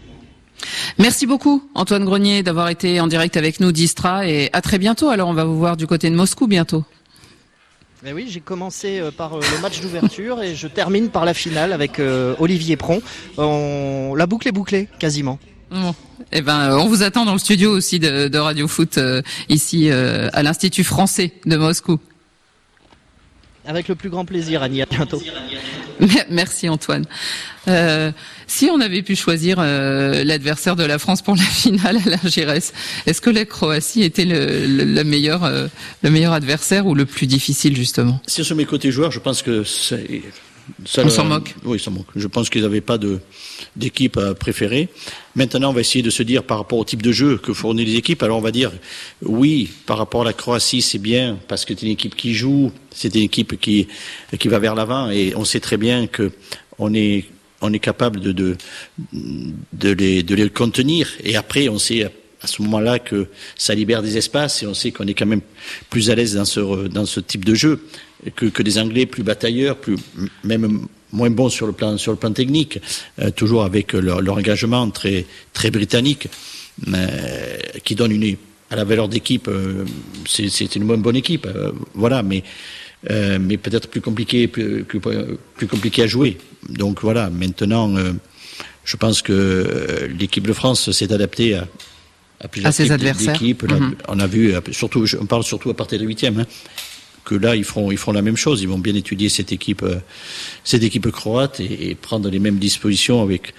Merci beaucoup Antoine Grenier d'avoir été en direct avec nous d'Istra, et à très bientôt. Alors on va vous voir du côté de Moscou bientôt. Eh oui, j'ai commencé par euh, le match d'ouverture et je termine par la finale avec euh, Olivier Pron. On... La boucle est bouclée, quasiment. Bon. Eh ben, on vous attend dans le studio aussi de, de Radio Foot euh, ici euh, à l'Institut français de Moscou. Avec le plus grand plaisir, Annie. À bientôt. Merci Antoine. Euh, si on avait pu choisir euh, l'adversaire de la France pour la finale, Alain Giresse, est-ce que la Croatie était le, le, le meilleur, euh, le meilleur adversaire ou le plus difficile justement? Si on se met côté joueur, je pense que c'est... Ça, on le, s'en moque. Oui, s'en moque. Je pense qu'ils n'avaient pas de d'équipe préférée. Maintenant, on va essayer de se dire par rapport au type de jeu que fournissent les équipes. Alors, on va dire oui, par rapport à la Croatie, c'est bien parce que c'est une équipe qui joue, c'est une équipe qui qui va vers l'avant, et on sait très bien que on est on est capable de de de les de les contenir. Et après, on sait à ce moment-là que ça libère des espaces, et on sait qu'on est quand même plus à l'aise dans ce dans ce type de jeu que que des Anglais plus batailleurs, plus même moins bons sur le plan sur le plan technique, euh, toujours avec leur, leur engagement très très britannique, euh, qui donne une à la valeur d'équipe, euh, c'est, c'est une bonne, bonne équipe, euh, voilà, mais, euh, mais peut-être plus compliqué, plus, plus, plus compliqué à jouer. Donc voilà, maintenant, euh, je pense que euh, l'équipe de France s'est adaptée à, à plusieurs à ses types adversaires. d'équipes. Là, mm-hmm. On a vu, surtout, on parle surtout à partir de huitième, hein, que là, ils feront, ils feront la même chose. Ils vont bien étudier cette équipe, euh, cette équipe croate et, et prendre les mêmes dispositions avec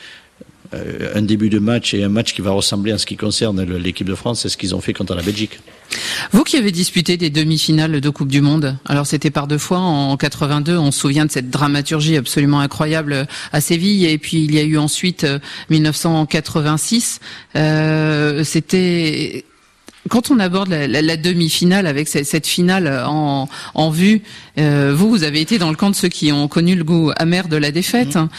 euh, un début de match et un match qui va ressembler en ce qui concerne l'équipe de France, c'est ce qu'ils ont fait contre la Belgique. Vous qui avez disputé des demi-finales de Coupe du Monde, alors c'était par deux fois en quatre-vingt-deux, on se souvient de cette dramaturgie absolument incroyable à Séville, et puis il y a eu ensuite euh, dix-neuf cent quatre-vingt-six, euh, c'était... Quand on aborde la, la, la demi-finale avec cette, cette finale en, en vue, euh, vous, vous avez été dans le camp de ceux qui ont connu le goût amer de la défaite. Mmh.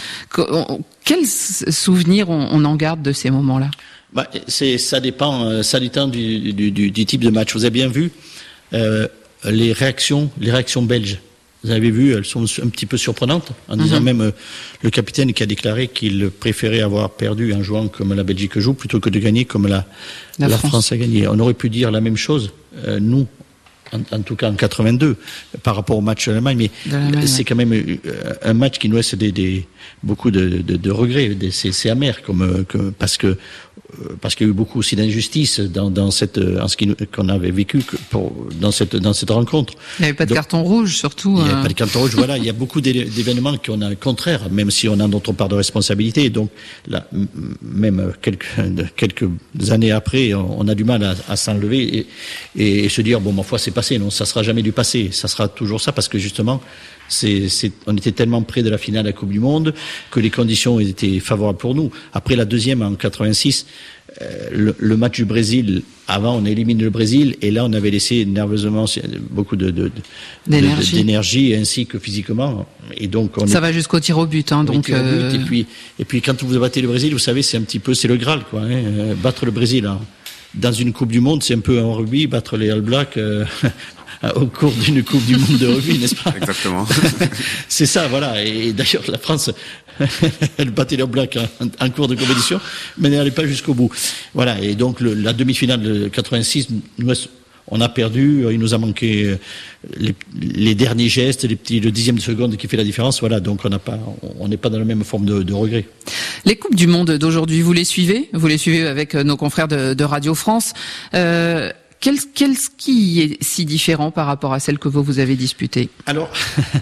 Quels souvenirs on, on en garde de ces moments-là? Bah, c'est, ça dépend, ça dépend du, du, du, du type de match. Vous avez bien vu euh, les réactions, les réactions belges. Vous avez vu, elles sont un petit peu surprenantes, en mm-hmm. disant même euh, le capitaine qui a déclaré qu'il préférait avoir perdu en jouant comme la Belgique joue plutôt que de gagner comme la, la, la France. France a gagné. On aurait pu dire la même chose, euh, nous, en, en tout cas en quatre-vingt-deux, par rapport au match de l'Allemagne, mais de c'est ouais. quand même un match qui nous laisse des, des, beaucoup de, de, de regrets. Des, c'est, c'est amer, comme, que, parce que parce qu'il y a eu beaucoup aussi d'injustice dans, dans cette, en ce qu'on avait vécu pour, dans cette, dans cette rencontre. Il n'y avait pas de Donc, carton rouge, surtout. Il n'y avait euh... pas de carton rouge, voilà. Il y a beaucoup d'événements qu'on a contraires, même si on a notre part de responsabilité. Donc, là, même quelques, quelques années après, on a du mal à, à s'enlever et, et se dire, bon, ma foi, c'est passé. Non, ça sera jamais du passé. Ça sera toujours ça parce que justement, C'est, c'est, on était tellement près de la finale de la Coupe du Monde que les conditions étaient favorables pour nous. Après la deuxième en quatre-vingt-six, euh, le, le match du Brésil, avant on élimine le Brésil et là on avait laissé nerveusement beaucoup de, de, de, d'énergie. De, d'énergie ainsi que physiquement. Et donc on ça est, va jusqu'au tir au but, hein, donc. Tir au but, euh... et puis et puis quand vous battez le Brésil, vous savez c'est un petit peu c'est le Graal quoi. Hein, battre le Brésil hein. Dans une Coupe du Monde, c'est un peu en rugby battre les All Blacks. Euh, au cours d'une Coupe du Monde de rugby, n'est-ce pas? Exactement. C'est ça, voilà. Et d'ailleurs, la France, elle battait les Blacks en, en cours de compétition, mais elle n'allait pas jusqu'au bout. Voilà. Et donc, le, la demi-finale de quatre-vingt-six, nous, on a perdu. Il nous a manqué les, les derniers gestes, les petits, le dixième de seconde qui fait la différence. Voilà. Donc, on n'a pas, on n'est pas dans la même forme de, de regret. Les Coupes du Monde d'aujourd'hui, vous les suivez? Vous les suivez avec nos confrères de, de Radio France. Euh, Quel, quel ski est si différent par rapport à celle que vous, vous avez disputée? Alors,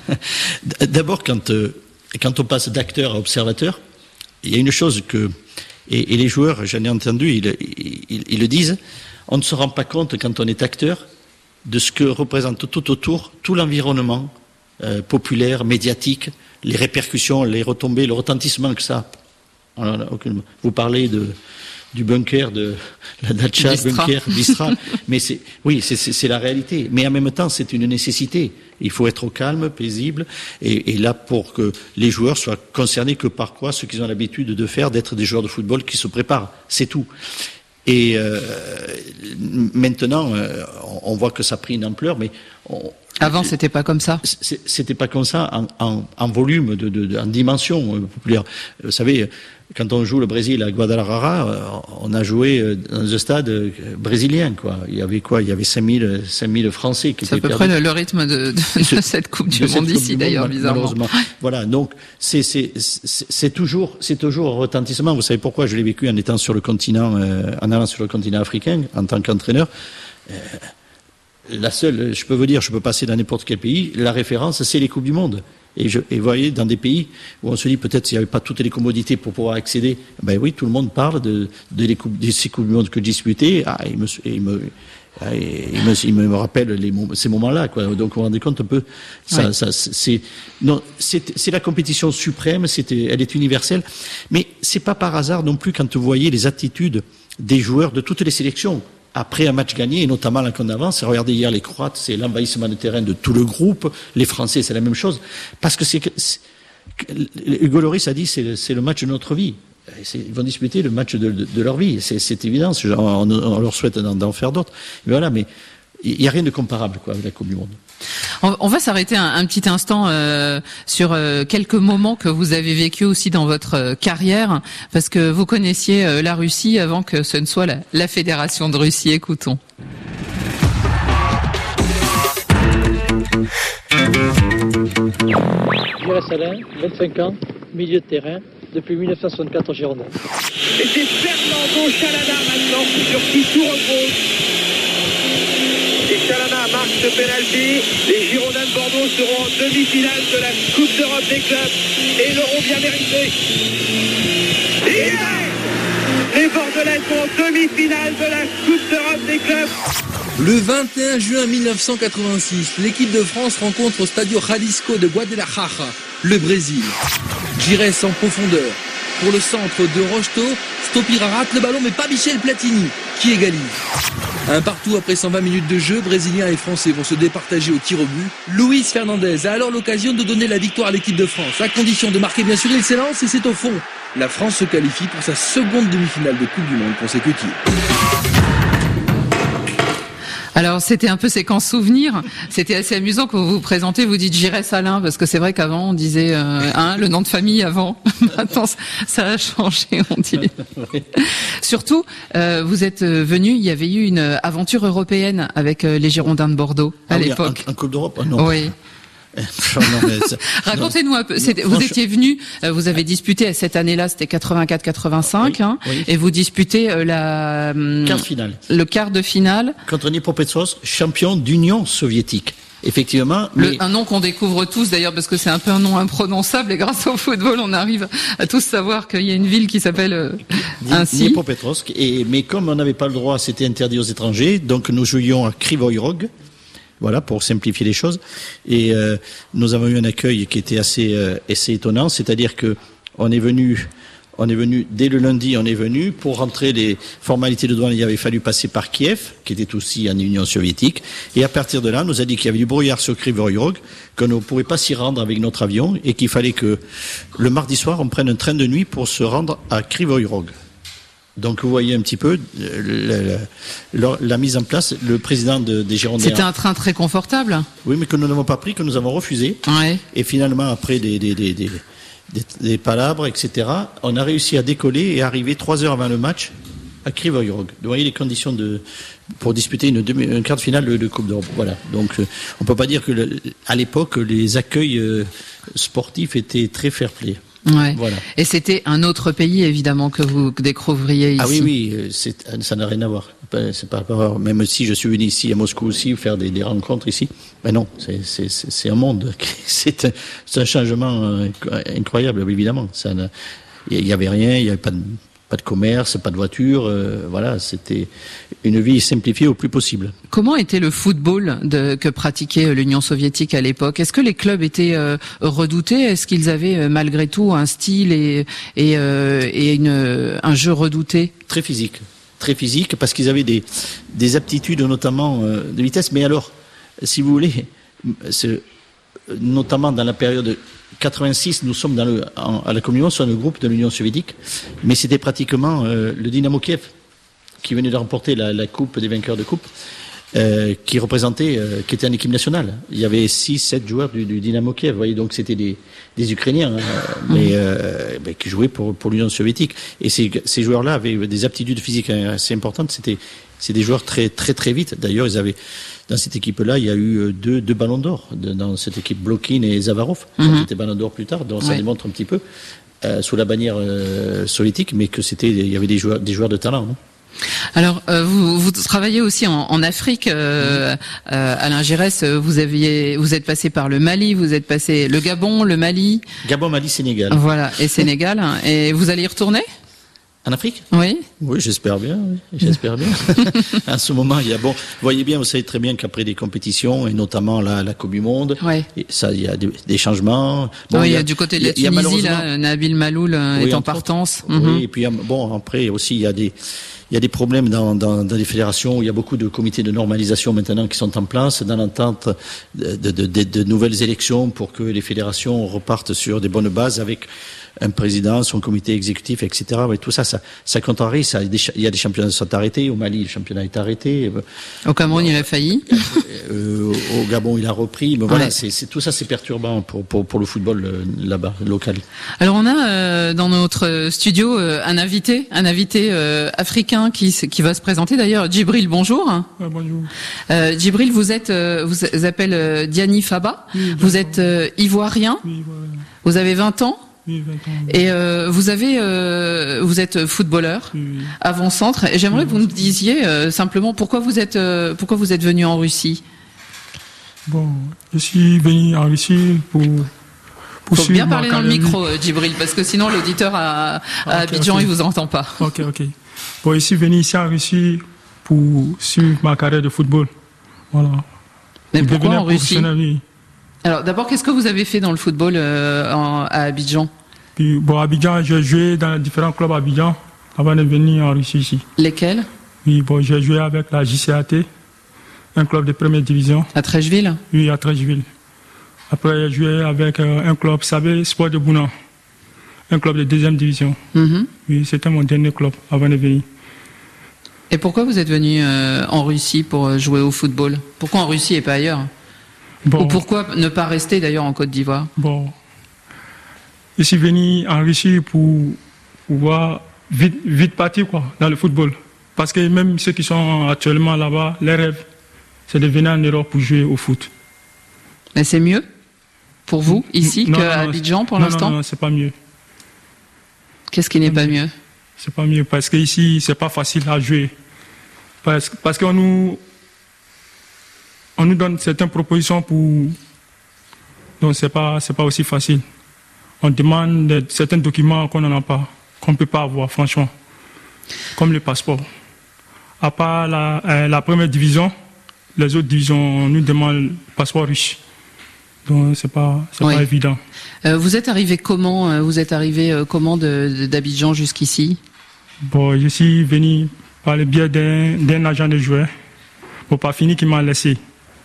d'abord, quand, euh, quand on passe d'acteur à observateur, il y a une chose que, et, et les joueurs, j'en ai entendu, ils, ils, ils le disent, on ne se rend pas compte quand on est acteur de ce que représente tout autour, tout l'environnement euh, populaire, médiatique, les répercussions, les retombées, le retentissement que ça a. Vous parlez de... du bunker de la Dacia, bunker d'Istra. Mais c'est, oui, c'est, c'est, c'est la réalité. Mais en même temps, c'est une nécessité. Il faut être au calme, paisible, et, et là pour que les joueurs soient concernés que par quoi, ce qu'ils ont l'habitude de faire, d'être des joueurs de football qui se préparent. C'est tout. Et euh, maintenant, euh, on voit que ça a pris une ampleur, mais on, avant, c'était pas comme ça. C'était pas comme ça en, en, en volume, de, de, de, en dimension populaire. Vous savez, quand on joue le Brésil à Guadalajara, on a joué dans un stade brésilien, quoi. Il y avait quoi? Il y avait cinq mille Français qui étaient perdus. C'est à peu près le, le rythme de, de, de cette Coupe du Monde ici, d'ailleurs, bizarrement. Voilà. Donc, c'est, c'est, c'est, c'est toujours, c'est toujours un retentissement. Vous savez pourquoi? Je l'ai vécu en étant sur le continent, euh, en allant sur le continent africain, en tant qu'entraîneur. Euh, La seule, je peux vous dire, je peux passer dans n'importe quel pays, la référence, c'est les Coupes du Monde. Et, je, et vous voyez, dans des pays où on se dit peut-être s'il n'y avait pas toutes les commodités pour pouvoir accéder, ben oui, tout le monde parle de, de, les coupes, de ces Coupes du Monde que j'ai disputées. Ah, il me, il me, il me, il me rappelle les, ces moments-là, quoi. Donc, vous vous rendez compte un peu, ça, ouais. ça, c'est, non, c'est, c'est la compétition suprême, c'était, elle est universelle. Mais c'est pas par hasard non plus quand vous voyez les attitudes des joueurs de toutes les sélections. Après un match gagné, et notamment là qu'on avance, regardez hier les Croates, c'est l'envahissement de terrain de tout le groupe, les Français c'est la même chose, parce que c'est, c'est Hugo Lloris a dit c'est, c'est le match de notre vie, c'est, ils vont disputer le match de, de, de leur vie, c'est, c'est évident, on, on leur souhaite d'en, d'en faire d'autres, mais voilà, mais il n'y a rien de comparable quoi avec la Coupe du Monde. On, on va s'arrêter un, un petit instant euh, sur euh, quelques moments que vous avez vécu aussi dans votre euh, carrière, parce que vous connaissiez euh, la Russie avant que ce ne soit la, la Fédération de Russie. Écoutons. Gilles Salin, vingt-cinq ans, milieu de terrain, depuis mille neuf cent soixante-quatre au Girondins. Et c'est Fernando Chalana maintenant sur qui tout repose. Et Chalana marque ce pénalty. Les Girondins de Bordeaux seront en demi-finale de la Coupe d'Europe des clubs et l'auront bien mérité. Yeah, les Bordelais sont en demi-finale de la Coupe d'Europe des clubs. Le vingt et un juin mille neuf cent quatre-vingt-six, l'équipe de France rencontre au Stadio Jalisco de Guadalajara le Brésil. Giresse en profondeur. Pour le centre de Rocheteau, Stopira rate le ballon, mais pas Michel Platini, qui égalise. Un partout après cent vingt minutes de jeu, Brésiliens et Français vont se départager au tir au but. Luis Fernandez a alors l'occasion de donner la victoire à l'équipe de France, à condition de marquer bien sûr l'excellence, et c'est au fond. La France se qualifie pour sa seconde demi-finale de Coupe du Monde consécutive. Alors c'était un peu séquence souvenir. C'était assez amusant quand vous vous présentez, vous dites Giresse Alain, parce que c'est vrai qu'avant on disait euh, hein, le nom de famille avant. Maintenant ça a changé, on dit. Surtout, euh, vous êtes venu, il y avait eu une aventure européenne avec euh, les Girondins de Bordeaux à ah oui, l'époque. Un, un Coupe d'Europe, non. Oui. Non, mais ça, Racontez-nous un peu. C'était, vous étiez venu, euh, vous avez disputé cette année-là, c'était quatre-vingt-quatre quatre-vingt-cinq, oui, hein, oui. Et vous disputez euh, la hum, quart de finale. Le quart de finale contre Dnipropetrovsk, champion d'Union soviétique. Effectivement, le, mais... un nom qu'on découvre tous d'ailleurs parce que c'est un peu un nom imprononçable et grâce au football on arrive à tous savoir qu'il y a une ville qui s'appelle euh, ainsi. Dnipropetrovsk. Et mais comme on n'avait pas le droit, c'était interdit aux étrangers, donc nous jouions à Krivoy Rog. Voilà, pour simplifier les choses. Et euh, nous avons eu un accueil qui était assez, euh, assez étonnant, c'est-à-dire que on est venu, on est venu dès le lundi, on est venu pour rentrer les formalités de douane. Il avait fallu passer par Kiev, qui était aussi en Union soviétique. Et à partir de là, on nous a dit qu'il y avait du brouillard sur Krivoy Rog, qu'on ne pouvait pas s'y rendre avec notre avion et qu'il fallait que le mardi soir, on prenne un train de nuit pour se rendre à Krivoy Rog. Donc vous voyez un petit peu la, la, la mise en place, le président de, des Girondins. C'était un train très confortable. Oui, mais que nous n'avons pas pris, que nous avons refusé. Ouais. Et finalement, après des, des, des, des, des, des palabres, et cetera, on a réussi à décoller et arriver trois heures avant le match à Krivoy Rog. Vous voyez les conditions de pour disputer une demi, un quart de finale de, de Coupe d'Europe. Voilà. Donc, euh, on peut pas dire que le, à l'époque les accueils euh, sportifs étaient très fair-play. Ouais. Voilà. Et c'était un autre pays évidemment que vous découvriez ici. Ah oui, oui, c'est, ça n'a rien à voir. C'est pas, même si je suis venu ici à Moscou aussi faire des, des rencontres ici, mais non, c'est, c'est, c'est un monde. C'est un, c'est un changement incroyable, évidemment. Ça, il y avait rien, il y avait pas de Pas de commerce, pas de voiture, euh, voilà, c'était une vie simplifiée au plus possible. Comment était le football de, que pratiquait l'Union soviétique à l'époque ? Est-ce que les clubs étaient euh, redoutés ? Est-ce qu'ils avaient euh, malgré tout un style et, et, euh, et une, un jeu redouté ? Très physique, très physique, parce qu'ils avaient des, des aptitudes notamment euh, de vitesse. Mais alors, si vous voulez, c'est, notamment dans la période quatre-vingt-six, nous sommes dans le, en, à la communion sur le groupe de l'Union soviétique, mais c'était pratiquement euh, le Dynamo Kiev qui venait de remporter la, la coupe des vainqueurs de coupe, euh, qui représentait, euh, qui était en équipe nationale. Il y avait six, sept joueurs du, du Dynamo Kiev, vous voyez, donc c'était des, des Ukrainiens, hein, mais, euh, mais qui jouaient pour, pour l'Union soviétique. Et ces, ces joueurs-là avaient des aptitudes physiques assez importantes. C'était, c'est des joueurs très, très, très vite. D'ailleurs, ils avaient dans cette équipe-là, il y a eu deux, deux ballons d'or dans cette équipe, Blokin et Zavarov, mm-hmm. qui étaient ballons d'or plus tard. Donc ça ouais. démontre un petit peu euh, sous la bannière euh, soviétique, mais que c'était, il y avait des joueurs, des joueurs de talent. Non ? Alors, euh, vous, vous travaillez aussi en, en Afrique, euh, mm-hmm. euh, Alain Giresse. Vous aviez, vous êtes passé par le Mali, vous êtes passé le Gabon, le Mali. Gabon, Mali, Sénégal. Voilà, et Sénégal. Et vous allez y retourner ? En Afrique ? Oui. Oui, j'espère bien. Oui, j'espère bien. À ce moment, il y a bon. Vous voyez bien, vous savez très bien qu'après des compétitions et notamment la, la Coupe du Monde, ouais. ça, il y a des, des changements. Bon, oui, il y a du côté de la Tunisie, là, Nabil Maloul oui, est en partance. Mm-hmm. Oui, et puis bon, après aussi, il y a des, il y a des problèmes dans, dans, dans les fédérations. Il y a beaucoup de comités de normalisation maintenant qui sont en place, dans l'entente de, de, de, de nouvelles élections pour que les fédérations repartent sur des bonnes bases avec un président, son comité exécutif, et cetera. Mais tout ça, ça, ça contrarie. Ça, il y a des championnats qui sont arrêtés. Au Mali, le championnat est arrêté. Au Cameroun, il a failli. Euh, au Gabon, il a repris. Mais voilà, ouais. c'est, c'est, tout ça, c'est perturbant pour, pour, pour le football euh, là-bas, local. Alors, on a euh, dans notre studio euh, un invité, un invité euh, africain qui, qui va se présenter. D'ailleurs, Djibril, bonjour. Ouais, bonjour. Euh, Djibril, vous êtes, euh, vous vous appelez euh, Diani Faba. Oui, vous êtes euh, ivoirien. Oui, voilà. Vous avez vingt ans. Oui, vingt ans. Oui. Et euh, vous avez, euh, vous êtes footballeur, oui. avant-centre. Et j'aimerais oui, que vous nous disiez euh, simplement pourquoi vous êtes, euh, pourquoi vous êtes venu en Russie. Bon, je suis venu en Russie pour. pour Faut bien parler dans le micro, euh, Djibril, parce que sinon l'auditeur à, à okay, Abidjan okay. il vous entend pas. Ok, ok. Bon, je suis venu ici en Russie pour suivre ma carrière de football. Voilà. Mais pour pourquoi en Russie? Alors d'abord, qu'est-ce que vous avez fait dans le football euh, en, à Abidjan? Puis, bon, à Abidjan, j'ai joué dans différents clubs à Abidjan avant de venir en Russie ici. Lesquels? Oui, bon, j'ai joué avec la J C A T, un club de première division. À Trècheville? Oui, à Trècheville. Après, j'ai joué avec euh, un club, Sabé Sport de Bounan, un club de deuxième division. Mm-hmm. Oui, c'était mon dernier club avant de venir. Et pourquoi vous êtes venu euh, en Russie pour jouer au football? Pourquoi en Russie et pas ailleurs? Bon. Ou pourquoi ne pas rester d'ailleurs en Côte d'Ivoire? Bon, je suis venu en Russie pour pouvoir vite, vite partir quoi, dans le football. Parce que même ceux qui sont actuellement là-bas, les rêves, c'est de venir en Europe pour jouer au foot. Mais c'est mieux pour vous ici non, qu'à non, Abidjan pour non, l'instant? Non, non, c'est pas mieux. Qu'est-ce qui n'est pas mieux? C'est pas mieux parce qu'ici, c'est pas facile à jouer. Parce, parce qu'on nous, on nous donne certaines propositions pour. Donc, c'est pas, c'est pas aussi facile. On demande certains documents qu'on n'en a pas, qu'on ne peut pas avoir, franchement. Comme le passeport. À part la, euh, la première division, les autres divisions, on nous demande le passeport russe. Donc, c'est pas, c'est oui. pas évident. Euh, vous êtes arrivé comment, vous êtes arrivé euh, comment de, de, d'Abidjan jusqu'ici? Bon, je suis venu par le biais d'un, d'un agent de joueurs. Bon, pas fini, qui m'a laissé.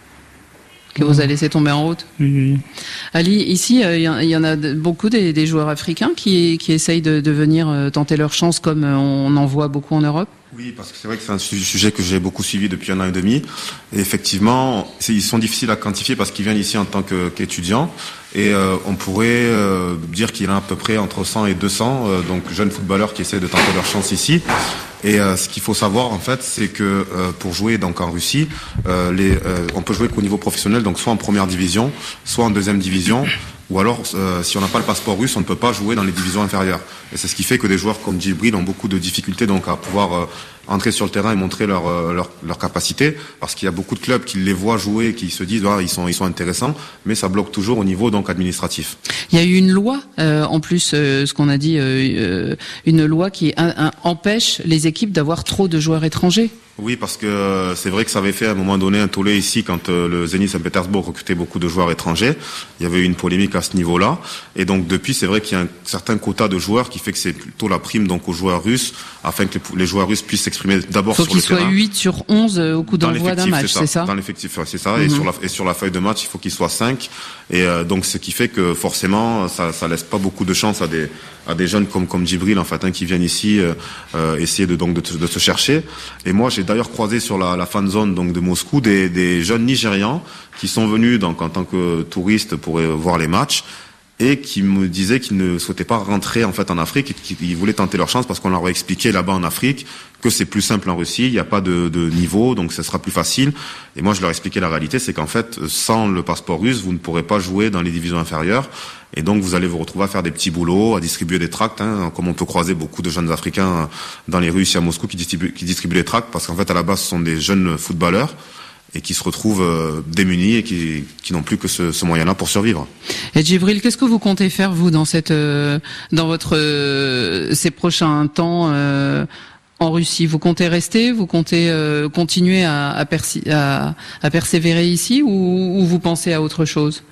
Que vous a laissé tomber en route? Oui, oui. Ali, ici, il euh, y, y en a beaucoup des, des joueurs africains qui, qui essayent de, de venir euh, tenter leur chance comme euh, on en voit beaucoup en Europe? Oui, parce que c'est vrai que c'est un sujet que j'ai beaucoup suivi depuis un an et demi. Et effectivement, ils sont difficiles à quantifier parce qu'ils viennent ici en tant que, qu'étudiants. Et euh, on pourrait euh, dire qu'il y en a à peu près entre cent et deux cents euh, donc jeunes footballeurs qui essaient de tenter leur chance ici. Et euh, ce qu'il faut savoir en fait, c'est que euh, pour jouer donc en Russie, euh, les, euh, on peut jouer qu'au niveau professionnel, donc soit en première division, soit en deuxième division, ou alors euh, si on n'a pas le passeport russe, on ne peut pas jouer dans les divisions inférieures. Et c'est ce qui fait que des joueurs comme Djibril ont beaucoup de difficultés donc à pouvoir euh, entrer sur le terrain et montrer leur euh, leur, leur capacité, parce qu'il y a beaucoup de clubs qui les voient jouer et qui se disent ah, ils sont ils sont intéressants, mais ça bloque toujours au niveau donc administratif. Il y a eu une loi euh, en plus, euh, ce qu'on a dit, euh, une loi qui un, un, empêche les équipes d'avoir trop de joueurs étrangers. Oui, parce que euh, c'est vrai que ça avait fait à un moment donné un tollé ici quand euh, le Zénith Saint-Pétersbourg recrutait beaucoup de joueurs étrangers. Il y avait eu une polémique à ce niveau-là. Et donc depuis, c'est vrai qu'il y a un certain quota de joueurs qui fait que c'est plutôt la prime donc aux joueurs russes, afin que les, les joueurs russes puissent s'exprimer d'abord sur le terrain. Il faut qu'ils soient huit sur onze au coup d'envoi d'un match, c'est ça, c'est ça? Dans l'effectif, c'est ça. Mm-hmm. Et sur la et sur la feuille de match, il faut qu'ils soient cinq. Et euh, donc ce qui fait que forcément, ça ça laisse pas beaucoup de chance à des à des jeunes comme comme Djibril en fait, hein, qui viennent ici euh, euh, essayer de donc de, de se chercher. Et moi, j'ai d'ailleurs croisé sur la, la fan zone donc de Moscou des, des jeunes Nigérians qui sont venus donc en tant que touristes pour euh, voir les matchs et qui me disaient qu'ils ne souhaitaient pas rentrer en fait en Afrique et qu'ils voulaient tenter leur chance parce qu'on leur a expliqué là-bas en Afrique que c'est plus simple en Russie, il n'y a pas de, de niveau, donc ce sera plus facile. Et moi, je leur expliquais la réalité, c'est qu'en fait, sans le passeport russe, vous ne pourrez pas jouer dans les divisions inférieures. Et donc, vous allez vous retrouver à faire des petits boulots, à distribuer des tracts, hein, comme on peut croiser beaucoup de jeunes Africains dans les rues ici à Moscou qui distribuent, qui distribuent les tracts, parce qu'en fait, à la base, ce sont des jeunes footballeurs et qui se retrouvent euh, démunis et qui, qui n'ont plus que ce, ce moyen-là pour survivre. Et Djibril, qu'est-ce que vous comptez faire, vous, dans cette, euh, dans votre, euh, ces prochains temps euh, en Russie? Vous comptez rester? Vous comptez euh, continuer à, à, persi- à, à persévérer ici, ou, ou vous pensez à autre chose?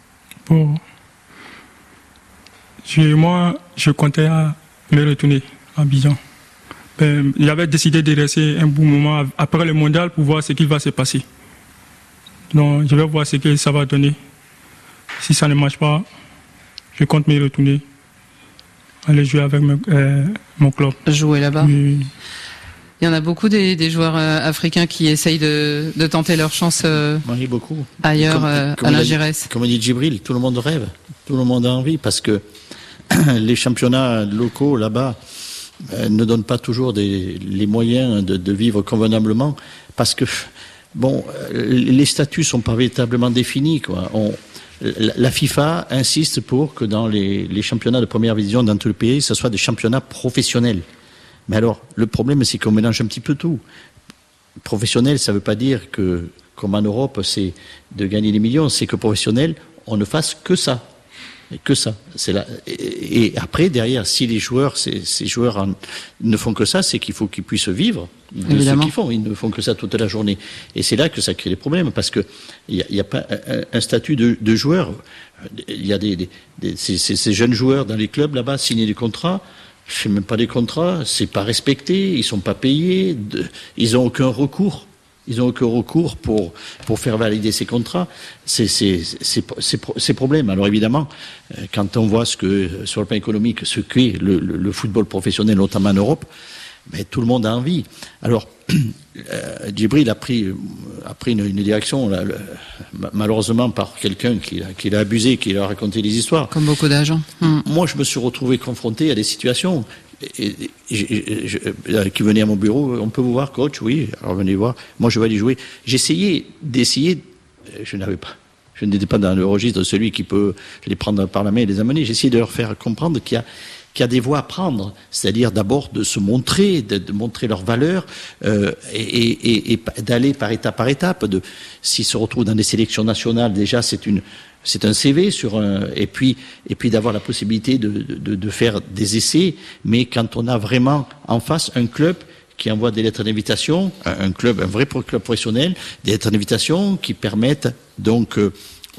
Bon. Je, moi, je comptais à me retourner à Abidjan. ben, j'avais décidé de rester un bon moment après le mondial pour voir ce qui va se passer. Donc, je vais voir ce que ça va donner. Si ça ne marche pas, je compte me retourner, aller jouer avec mon, euh, mon club. Jouer là-bas. Oui. Il y en a beaucoup des, des joueurs euh, africains qui essayent de, de tenter leur chance euh, oui, beaucoup. ailleurs, comme, euh, comme Alain dit, Giresse. Comme dit Djibril, tout le monde rêve, tout le monde a envie, parce que les championnats locaux là-bas euh, ne donnent pas toujours des, les moyens de, de vivre convenablement, parce que bon, les statuts sont pas véritablement définis, quoi. On, la FIFA insiste pour que dans les, les championnats de première division dans tout le pays, ce soit des championnats professionnels. Mais alors, le problème, c'est qu'on mélange un petit peu tout. Professionnel, ça ne veut pas dire que, comme en Europe, c'est de gagner des millions. C'est que professionnel, on ne fasse que ça. Et que ça. C'est là. Et, et après, derrière, si les joueurs, ces, ces joueurs en, ne font que ça, c'est qu'il faut qu'ils puissent vivre de Évidemment. ce qu'ils font. Ils ne font que ça toute la journée. Et c'est là que ça crée des problèmes, parce que il n'y a, a pas un, un statut de, de joueur. Il y a des, des, des ces, ces jeunes joueurs dans les clubs là-bas signer des contrats. Je ne fais même pas des contrats, c'est pas respecté, ils sont pas payés, de, ils ont aucun recours, ils ont aucun recours pour pour faire valider ces contrats. C'est c'est c'est c'est ces problèmes. Alors évidemment, quand on voit ce que sur le plan économique, ce qu'est le, le, le football professionnel, notamment en Europe, mais tout le monde a envie. Alors euh, Djibril a pris a pris une, une direction là, le, malheureusement par quelqu'un qui l'a qui l'a abusé, qui lui a raconté des histoires. Comme beaucoup d'agents. Hum. Moi, je me suis retrouvé confronté à des situations et, et, et, je, je, qui venaient à mon bureau. On peut vous voir, coach? Oui. Alors venez voir. Moi, je vais aller jouer. J'essayais d'essayer. Je n'avais pas. Je n'étais pas dans le registre de celui qui peut les prendre par la main et les amener. J'essayais de leur faire comprendre qu'il y a qu'il y a des voies à prendre, c'est-à-dire d'abord de se montrer, de, de montrer leurs valeurs euh, et, et, et d'aller par étape par étape. De, s'ils se retrouvent dans des sélections nationales, déjà c'est une, c'est un C V sur un, et puis et puis d'avoir la possibilité de, de, de faire des essais. Mais quand on a vraiment en face un club qui envoie des lettres d'invitation, un, un club, un vrai club professionnel, des lettres d'invitation qui permettent donc euh,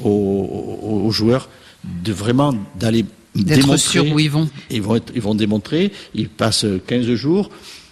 aux, aux joueurs de vraiment d'aller D'être sûr où ils vont. Ils vont, être, ils vont démontrer. Ils passent quinze jours.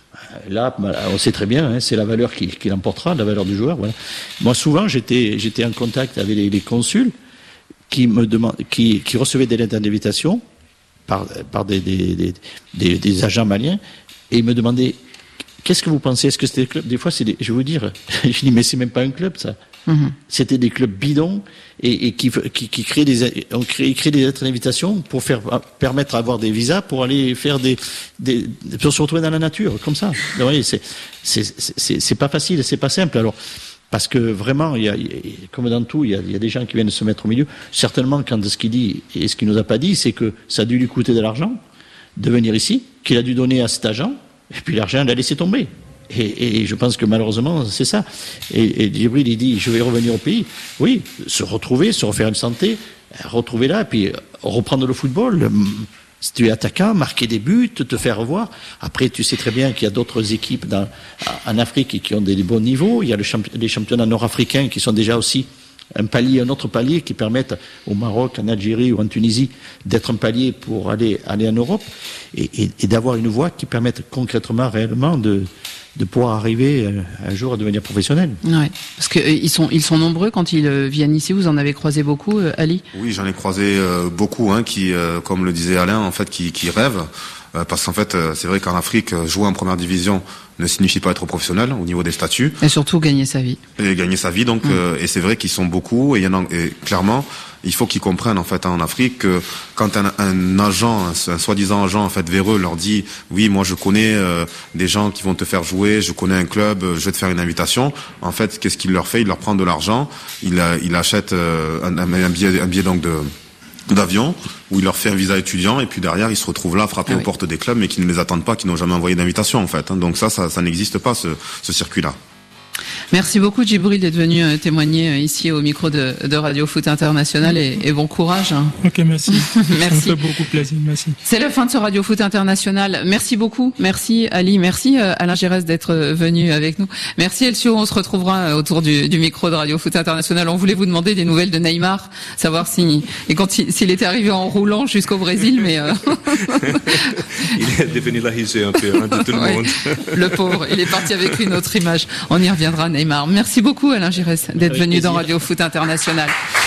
Là, on sait très bien, hein, c'est la valeur qui, qui l'emportera, la valeur du joueur. Voilà. Moi, souvent, j'étais, j'étais en contact avec les, les consuls qui me demandent, qui, qui recevaient des lettres d'invitation par, par des, des, des, des, des agents maliens, et ils me demandaient qu'est-ce que vous pensez. Est-ce que c'était des clubs? Des fois, c'est des, je vais vous dire, je dis mais c'est même pas un club, ça. Mmh. C'était des clubs bidons et, et qui, qui, qui créaient des, on crée, créé des lettres d'invitation pour faire permettre d'avoir des visas pour aller faire des, des, pour se retrouver dans la nature comme ça. Vous voyez, c'est, c'est, c'est, c'est pas facile, c'est pas simple. Alors parce que vraiment, il y a, comme dans tout, il y a, il y a des gens qui viennent se mettre au milieu. Certainement, quand ce qu'il dit et ce qu'il nous a pas dit, c'est que ça a dû lui coûter de l'argent de venir ici, qu'il a dû donner à cet agent, et puis l'argent l'a laissé tomber. Et, et je pense que malheureusement, c'est ça. Et, et Djibril, il dit, je vais revenir au pays. Oui, se retrouver, se refaire une santé, retrouver là, et puis reprendre le football. Si tu es attaquant, marquer des buts, te faire revoir. Après, tu sais très bien qu'il y a d'autres équipes dans, en Afrique qui ont des, des bons niveaux. Il y a le champ, les championnats nord-africains qui sont déjà aussi un palier, un autre palier qui permettent au Maroc, en Algérie ou en Tunisie d'être un palier pour aller, aller en Europe et, et, et d'avoir une voie qui permette concrètement, réellement de de pouvoir arriver un jour à devenir professionnel. Ouais, parce que euh, ils sont ils sont nombreux quand ils euh, viennent ici. Vous en avez croisé beaucoup, euh, Ali? Oui, j'en ai croisé euh, beaucoup, hein, qui, euh, comme le disait Alain, en fait, qui, qui rêvent, euh, parce qu'en fait, euh, c'est vrai qu'en Afrique, jouer en première division ne signifie pas être professionnel au niveau des statuts. Et surtout gagner sa vie. Et gagner sa vie, donc, mmh. euh, et c'est vrai qu'ils sont beaucoup, et, y en a, et clairement, il faut qu'ils comprennent en fait en Afrique que quand un, un agent, un, un soi-disant agent en fait véreux leur dit oui, moi je connais euh, des gens qui vont te faire jouer, je connais un club, je vais te faire une invitation. En fait, qu'est-ce qu'il leur fait? Il leur prend de l'argent, il, il achète euh, un, un billet, un billet donc de d'avion où il leur fait un visa étudiant et puis derrière ils se retrouvent là frappés ah oui. aux portes des clubs mais qui ne les attendent pas, qui n'ont jamais envoyé d'invitation en fait. Donc ça, ça, ça n'existe pas ce, ce circuit-là. Merci beaucoup Djibril d'être venu euh, témoigner euh, ici au micro de, de Radio Foot International et, et bon courage. Ok, merci. Merci. Ça me fait beaucoup plaisir, merci. C'est la fin de ce Radio Foot International. Merci beaucoup. Merci Ali. Merci euh, Alain Giresse d'être euh, venu avec nous. Merci Elcio. On se retrouvera euh, autour du, du micro de Radio Foot International. On voulait vous demander des nouvelles de Neymar, savoir si et quand il, s'il était arrivé en roulant jusqu'au Brésil, mais euh... il est devenu la risée un peu hein, de tout le ouais, monde. Le pauvre. Il est parti avec une autre image. On y reviendra, Neymar. Merci beaucoup Alain Giresse d'être avec venu plaisir. Dans Radio Foot International.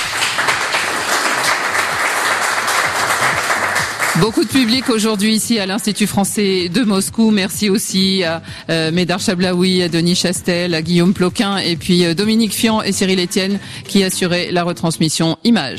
Beaucoup de public aujourd'hui ici à l'Institut français de Moscou. Merci aussi à euh, Médard Chablaoui, à Denis Chastel, à Guillaume Ploquin et puis euh, Dominique Fian et Cyril Etienne qui assuraient la retransmission image.